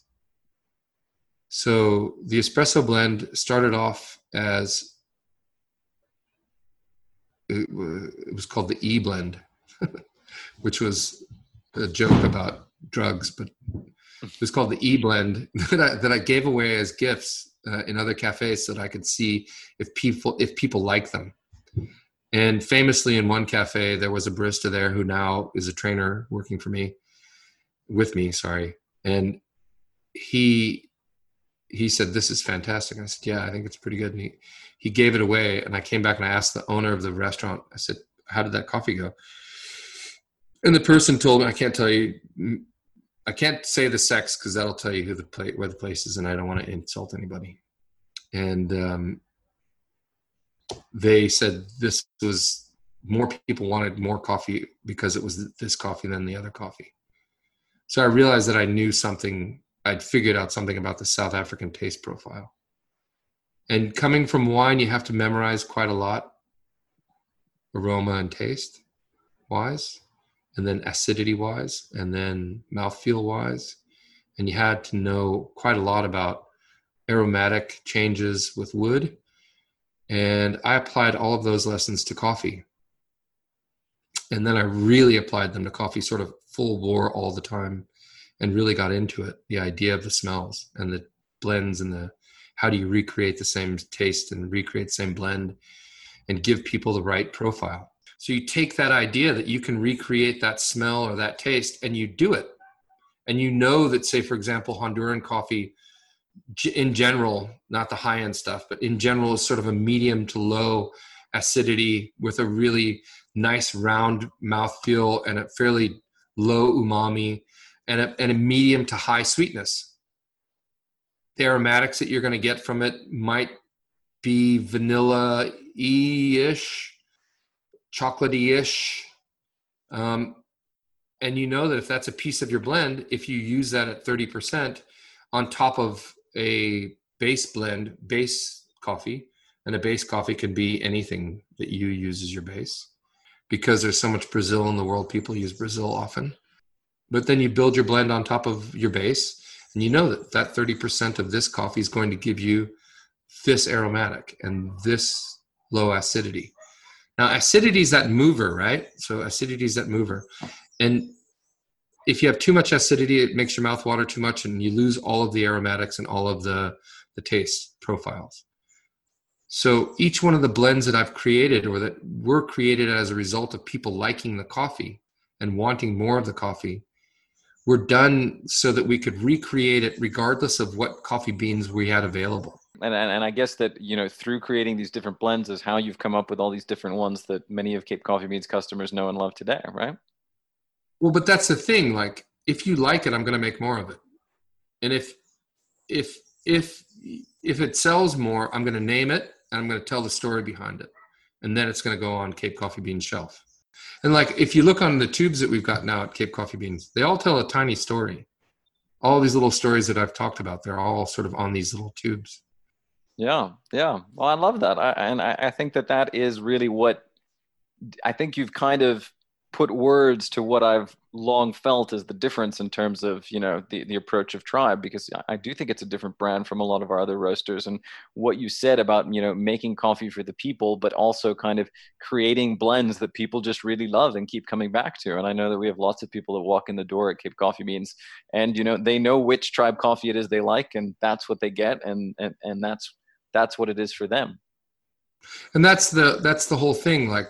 So the espresso blend started off as, it was called the E blend, which was a joke about drugs, but it was called the E blend that I, that I gave away as gifts uh, in other cafes so that I could see if people, if people like them. And famously in one cafe, there was a barista there who now is a trainer working for me, with me, sorry. And he, he said, this is fantastic. I said, yeah, I think it's pretty good. And he, he gave it away. And I came back and I asked the owner of the restaurant, I said, how did that coffee go? And the person told me, I can't tell you, I can't say the sex because that'll tell you who the play, where the place is. And I don't want to insult anybody. And um, they said this was, more people wanted more coffee because it was this coffee than the other coffee. So I realized that I knew something, I'd figured out something about the South African taste profile. And coming from wine, you have to memorize quite a lot, aroma and taste wise, and then acidity wise, and then mouthfeel wise. And you had to know quite a lot about aromatic changes with wood. And I applied all of those lessons to coffee. And then I really applied them to coffee sort of full bore all the time. and really got into it. The idea of the smells and the blends and the, how do you recreate the same taste and recreate the same blend and give people the right profile. So you take that idea that you can recreate that smell or that taste and you do it. And you know that, say, for example, Honduran coffee in general, not the high end stuff, but in general is sort of a medium to low acidity with a really nice round mouthfeel and a fairly low umami and a, and a medium to high sweetness. The aromatics that you're going to get from it might be vanilla-y-ish, chocolatey-ish. Um, and you know that if that's a piece of your blend, if you use that at thirty percent on top of a base blend, base coffee, and a base coffee can be anything that you use as your base. Because there's so much Brazil in the world, people use Brazil often. But then you build your blend on top of your base, and you know that that thirty percent of this coffee is going to give you this aromatic and this low acidity. Now, acidity is that mover, right? So acidity is that mover. And if you have too much acidity, it makes your mouth water too much, and you lose all of the aromatics and all of the, the taste profiles. So each one of the blends that I've created or that were created as a result of people liking the coffee and wanting more of the coffee were done so that we could recreate it regardless of what coffee beans we had available. And, and and I guess that, you know, through creating these different blends is how you've come up with all these different ones that many of Cape Coffee Beans customers know and love today, right? Well, but that's the thing. Like, if you like it, I'm going to make more of it. And if if if if it sells more, I'm going to name it and I'm going to tell the story behind it. And then it's going to go on Cape Coffee Beans shelf. And like, if you look on the tubes that we've got now at Cape Coffee Beans, they all tell a tiny story. All these little stories that I've talked about, they're all sort of on these little tubes. Yeah, yeah. Well, I love that. I, and I, I think that that is really what I think you've kind of put words to what I've long felt is the difference in terms of, you know, the, the approach of Tribe, because I do think it's a different brand from a lot of our other roasters. And what you said about, you know, making coffee for the people, but also kind of creating blends that people just really love and keep coming back to. And I know that we have lots of people that walk in the door at Cape Coffee Beans and, you know, they know which Tribe coffee it is they like, and that's what they get. And, and, and that's, that's what it is for them. And that's the, that's the whole thing. Like,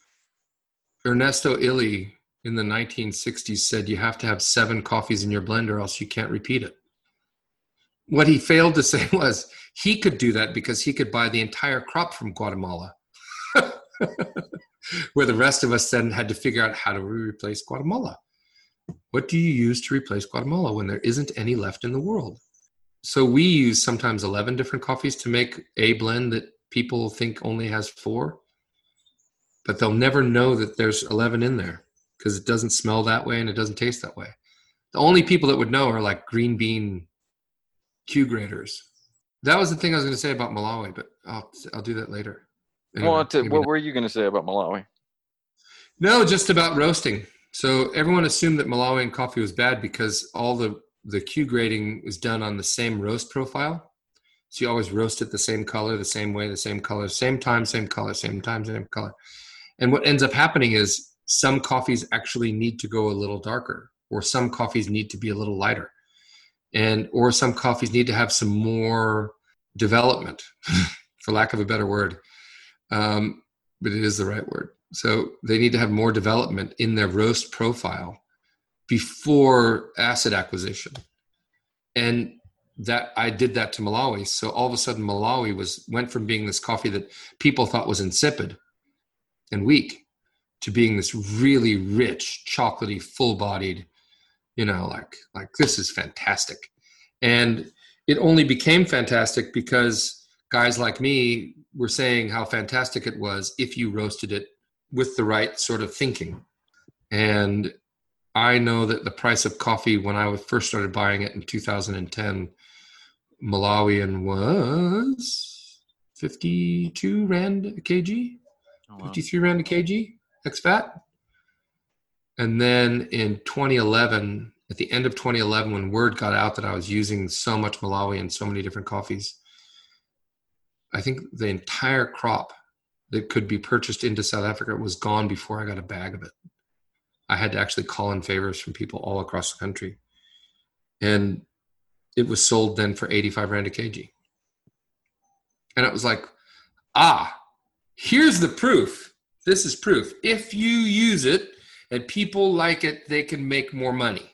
Ernesto Illy in the nineteen sixties said you have to have seven coffees in your blend or else you can't repeat it. What he failed to say was he could do that because he could buy the entire crop from Guatemala. Where the rest of us then had to figure out, how do we replace Guatemala? What do you use to replace Guatemala when there isn't any left in the world? So we use sometimes eleven different coffees to make a blend that people think only has four. But they'll never know that there's eleven in there because it doesn't smell that way and it doesn't taste that way. The only people that would know are like green bean Q graders. That was the thing I was going to say about Malawi, but I'll I'll do that later. Anyway, well, to, what not. were you going to say about Malawi? No, just about roasting. So everyone assumed that Malawian coffee was bad because all the, the Q grading is done on the same roast profile. So you always roast it the same color, the same way, the same color, same time, same color, same time, same color. And what ends up happening is some coffees actually need to go a little darker, or some coffees need to be a little lighter, and or some coffees need to have some more development, for lack of a better word. Um, but it is the right word. So they need to have more development in their roast profile before acid acquisition. And that I did that to Malawi. So all of a sudden Malawi was went from being this coffee that people thought was insipid and weak to being this really rich, chocolatey, full-bodied, you know, like, like this is fantastic. And it only became fantastic because guys like me were saying how fantastic it was if you roasted it with the right sort of thinking. And I know that the price of coffee when I first started buying it in two thousand ten, Malawian was fifty-two rand a kg. Oh, wow. fifty-three rand a kg, ex-fat. And then in twenty eleven, at the end of twenty eleven, when word got out that I was using so much Malawi and so many different coffees, I think the entire crop that could be purchased into South Africa was gone before I got a bag of it. I had to actually call in favors from people all across the country. And it was sold then for eighty-five rand a kg. And it was like, ah, here's the proof. This is proof. If you use it and people like it, they can make more money.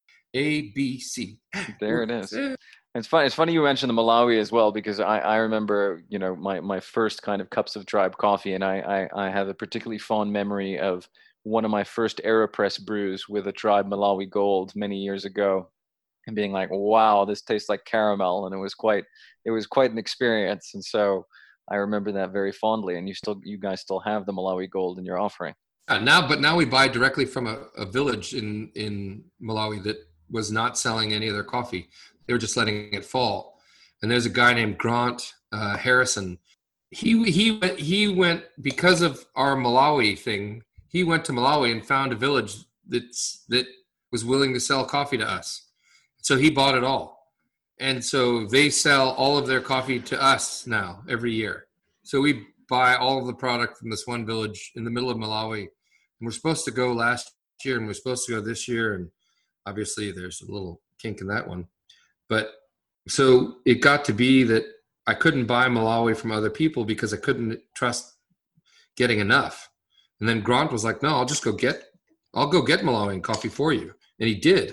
A, B, C. There it is. It's funny. It's funny you mentioned the Malawi as well, because I, I remember, you know, my, my first kind of cups of Tribe coffee, and I, I, I have a particularly fond memory of one of my first AeroPress brews with a Tribe Malawi Gold many years ago, and being like, wow, this tastes like caramel, and it was quite it was quite an experience. And so I remember that very fondly. And you still you guys still have the Malawi Gold in your offering. Uh, now, but now we buy directly from a, a village in in Malawi that was not selling any of their coffee. They were just letting it fall. And there's a guy named Grant uh, Harrison. He he went he went because of our Malawi thing. He went to Malawi and found a village that's that was willing to sell coffee to us. So he bought it all. And so they sell all of their coffee to us now every year. So we buy all of the product from this one village in the middle of Malawi. And we're supposed to go last year and we're supposed to go this year. And obviously there's a little kink in that one. But so it got to be that I couldn't buy Malawi from other people because I couldn't trust getting enough. And then Grant was like, no, I'll just go get, I'll go get Malawian coffee for you. And he did.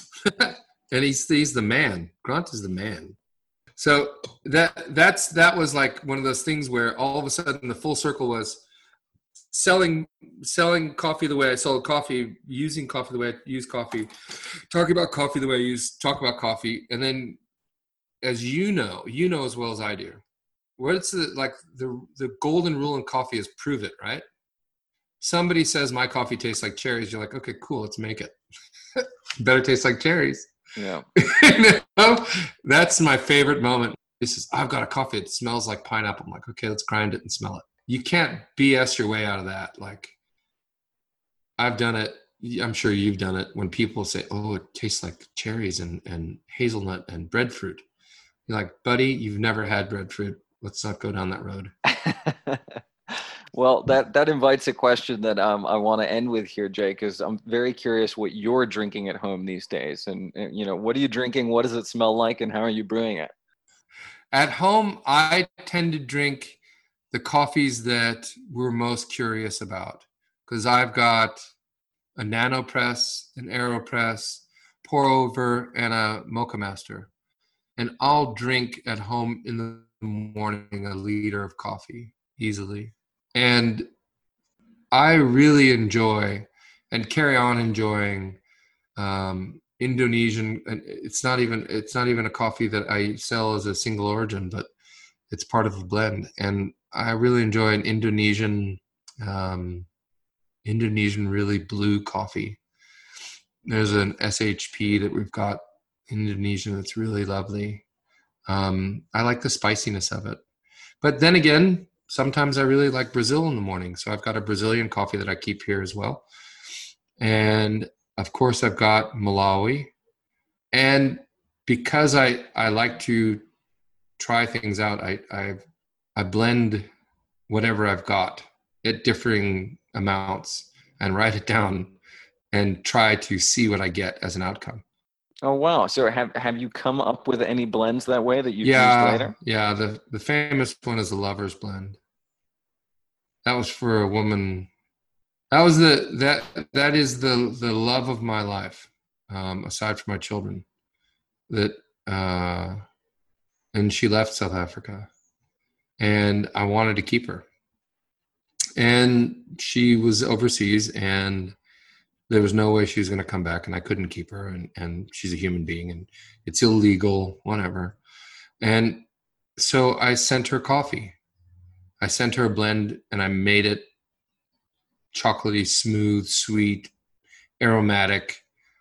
And he's, he's the man. Grant is the man. So that, that's, that was like one of those things where all of a sudden the full circle was selling, selling coffee the way I sold coffee, using coffee the way I use coffee, talking about coffee the way I use, talk about coffee. And then, as you know, you know as well as I do, what's the, like the, the golden rule in coffee is prove it, right? Somebody says my coffee tastes like cherries. You're like, okay, cool, let's make it. Better taste like cherries. Yeah. You know? That's my favorite moment. He says, I've got a coffee. It smells like pineapple. I'm like, okay, let's grind it and smell it. You can't B S your way out of that. Like, I've done it. I'm sure you've done it when people say, oh, it tastes like cherries and, and hazelnut and breadfruit. You're like, buddy, you've never had breadfruit. Let's not go down that road. Well, that, that invites a question that um, I want to end with here, Jake, because I'm very curious what you're drinking at home these days. And, and, you know, what are you drinking? What does it smell like? And how are you brewing it? At home, I tend to drink the coffees that we're most curious about, because I've got a NanoPress, an AeroPress, pour over, and a Mocha Master. And I'll drink at home in the morning a liter of coffee easily. And I really enjoy and carry on enjoying um, Indonesian. And it's not even it's not even a coffee that I sell as a single origin, but it's part of a blend. And I really enjoy an Indonesian um, Indonesian really blue coffee. There's an S H P that we've got Indonesian that's really lovely. Um, I like the spiciness of it. But then again, sometimes I really like Brazil in the morning. So I've got a Brazilian coffee that I keep here as well. And of course I've got Malawi. And because I, I like to try things out, I, I, I blend whatever I've got at differing amounts and write it down and try to see what I get as an outcome. Oh, wow. So have have you come up with any blends that way that you've yeah, used later? Yeah, the, the famous one is the Lover's Blend. That was for a woman. That was the that that is the the love of my life, um, aside from my children. That uh, and she left South Africa, and I wanted to keep her. And she was overseas, and there was no way she was going to come back, and I couldn't keep her. And, and she's a human being, and it's illegal, whatever. And so I sent her coffee. I sent her a blend, and I made it chocolatey, smooth, sweet, aromatic,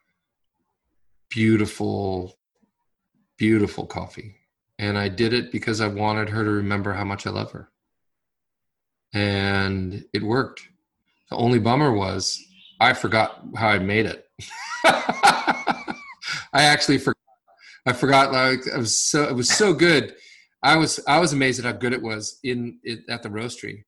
beautiful, beautiful coffee. And I did it because I wanted her to remember how much I love her. And it worked. The only bummer was I forgot how I made it. I actually forgot. I forgot. Like I was so. It was so good. I was. I was amazed at how good it was in it at the roastery.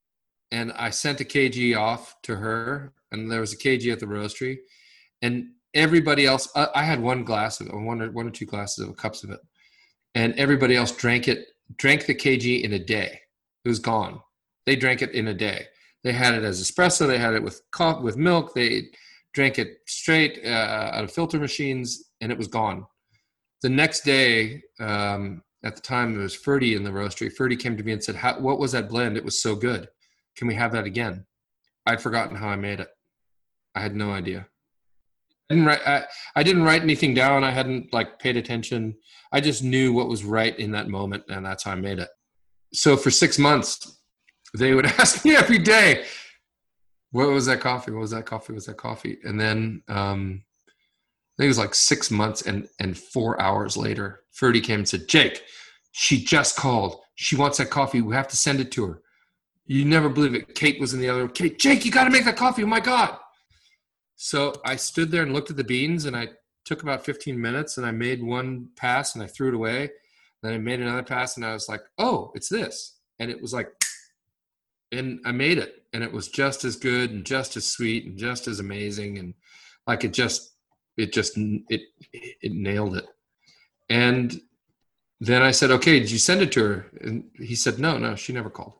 And I sent a kg off to her, and there was a kg at the roastery. And everybody else, I, I had one glass of it, one or, one or two glasses of cups of it. And everybody else drank it, drank the K G in a day. It was gone. They drank it in a day. They had it as espresso. They had it with coffee, with milk. They drank it straight uh, out of filter machines, and it was gone. The next day, um, at the time, there was Ferdy in the roastery. Ferdy came to me and said, how, what was that blend? It was so good. Can we have that again? I'd forgotten how I made it. I had no idea. I didn't write, I, I didn't write anything down. I hadn't like paid attention. I just knew what was right in that moment, and that's how I made it. So for six months, they would ask me every day, what was that coffee? What was that coffee? What was that coffee? And then um, I think it was like six months and, and four hours later, Ferdy came and said, Jake, she just called. She wants that coffee. We have to send it to her. You never believe it. Kate was in the other room. Kate, Jake, you got to make that coffee. Oh my God. So I stood there and looked at the beans, and I took about fifteen minutes, and I made one pass and I threw it away. Then I made another pass, and I was like, oh, it's this. And it was like, and I made it, and it was just as good and just as sweet and just as amazing. And like, it just, it just, it, it nailed it. And then I said, okay, did you send it to her? And he said, no, no, she never called.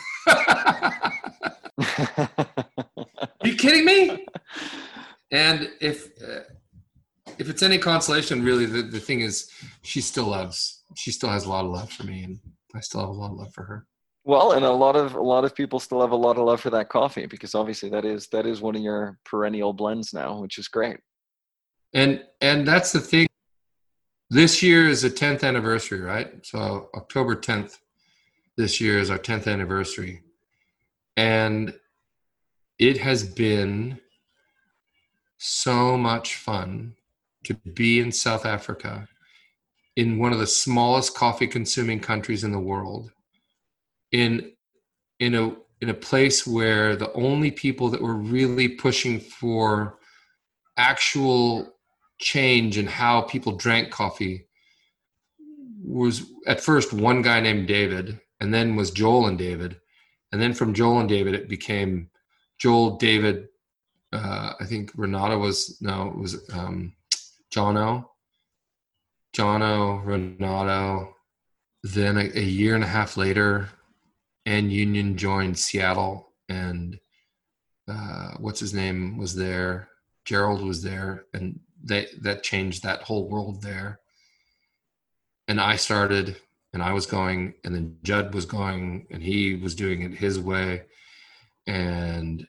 Are you kidding me? And if uh, if it's any consolation, really, the, the thing is, she still loves. She still has a lot of love for me, and I still have a lot of love for her. Well, and a lot of a lot of people still have a lot of love for that coffee, because obviously that is that is one of your perennial blends now, which is great. And and that's the thing. This year is the tenth anniversary, right? So October tenth this year is our tenth anniversary, and it has been so much fun to be in South Africa, in one of the smallest coffee consuming countries in the world, in in a in a place where the only people that were really pushing for actual change in how people drank coffee was at first one guy named David, and then was Joel and David, and then from Joel and David it became Joel, David, uh, I think Renata was, no, it was um, Jono, Jono, Renato. Then a, a year and a half later, Ann Union joined Seattle, and uh, what's his name was there, Gerald was there, and they that changed that whole world there. And I started, and I was going, and then Judd was going, and he was doing it his way. And,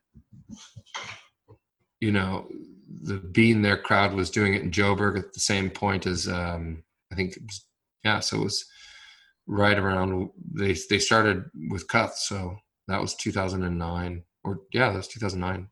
you know, the Bean There crowd was doing it in Joburg at the same point as, um, I think, it was, yeah, so it was right around, they they started with Cuth, so that was two thousand nine, or yeah, that was two thousand nine.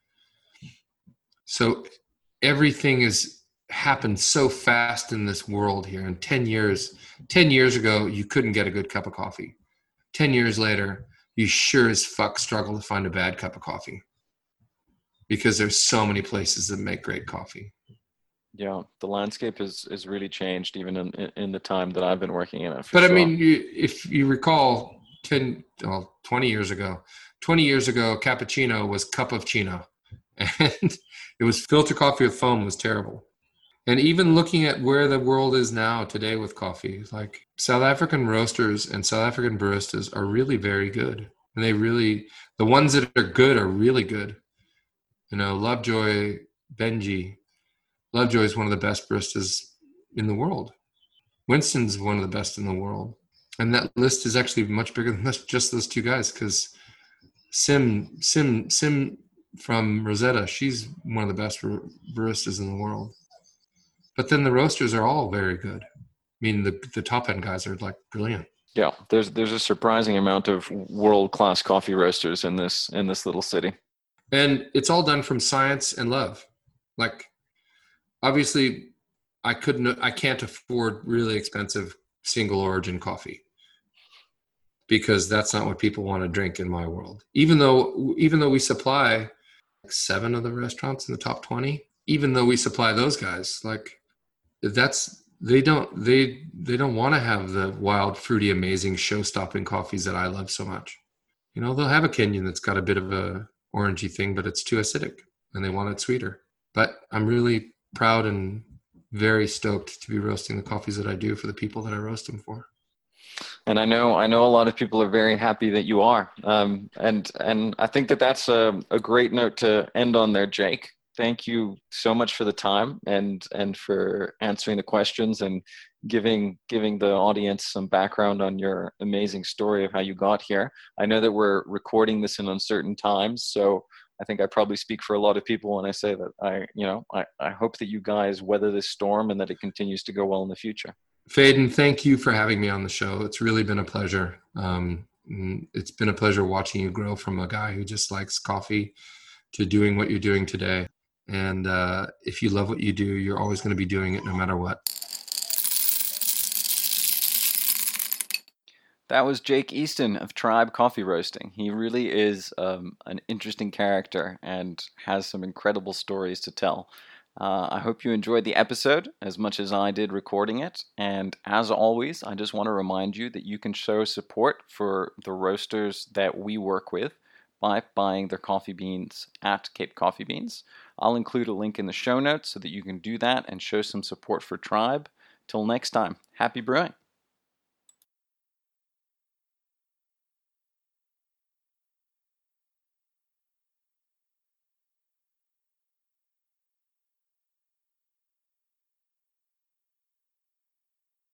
So everything has happened so fast in this world here. In ten years, ten years ago, you couldn't get a good cup of coffee. ten years later, you sure as fuck struggle to find a bad cup of coffee, because there's so many places that make great coffee. Yeah, the landscape has is really changed, even in in the time that I've been working in it. But sure. I mean, you, if you recall, ten, well, twenty years ago, twenty years ago, cappuccino was cup of chino, and it was filter coffee with foam was terrible. And even looking at where the world is now today with coffee, like South African roasters and South African baristas are really very good. And they really, the ones that are good are really good. You know, Lovejoy, Benji. Lovejoy is one of the best baristas in the world. Winston's one of the best in the world. And that list is actually much bigger than just those two guys, because Sim, Sim, Sim from Rosetta, she's one of the best baristas in the world. But then the roasters are all very good. I mean, the the top end guys are like brilliant. Yeah, there's there's a surprising amount of world class coffee roasters in this in this little city. And it's all done from science and love. Like, obviously, I couldn't, I can't afford really expensive single origin coffee, because that's not what people want to drink in my world. Even though, even though we supply seven of the restaurants in the top twenty, even though we supply those guys, like that's, they don't, they, they don't want to have the wild, fruity, amazing show-stopping coffees that I love so much. You know, they'll have a Kenyan that's got a bit of a orangey thing, but it's too acidic and they want it sweeter. But I'm really, proud and very stoked to be roasting the coffees that I do for the people that I roast them for. And I know, I know a lot of people are very happy that you are. Um, and, and I think that that's a, a great note to end on there, Jake. Thank you so much for the time and, and for answering the questions and giving, giving the audience some background on your amazing story of how you got here. I know that we're recording this in uncertain times, so I think I probably speak for a lot of people when I say that I, you know, I, I hope that you guys weather this storm and that it continues to go well in the future. Faden, thank you for having me on the show. It's really been a pleasure. Um, it's been a pleasure watching you grow from a guy who just likes coffee to doing what you're doing today. And uh, if you love what you do, you're always going to be doing it no matter what. That was Jake Easton of Tribe Coffee Roasting. He really is um, an interesting character and has some incredible stories to tell. Uh, I hope you enjoyed the episode as much as I did recording it. And as always, I just want to remind you that you can show support for the roasters that we work with by buying their coffee beans at Cape Coffee Beans. I'll include a link in the show notes so that you can do that and show some support for Tribe. Till next time, happy brewing.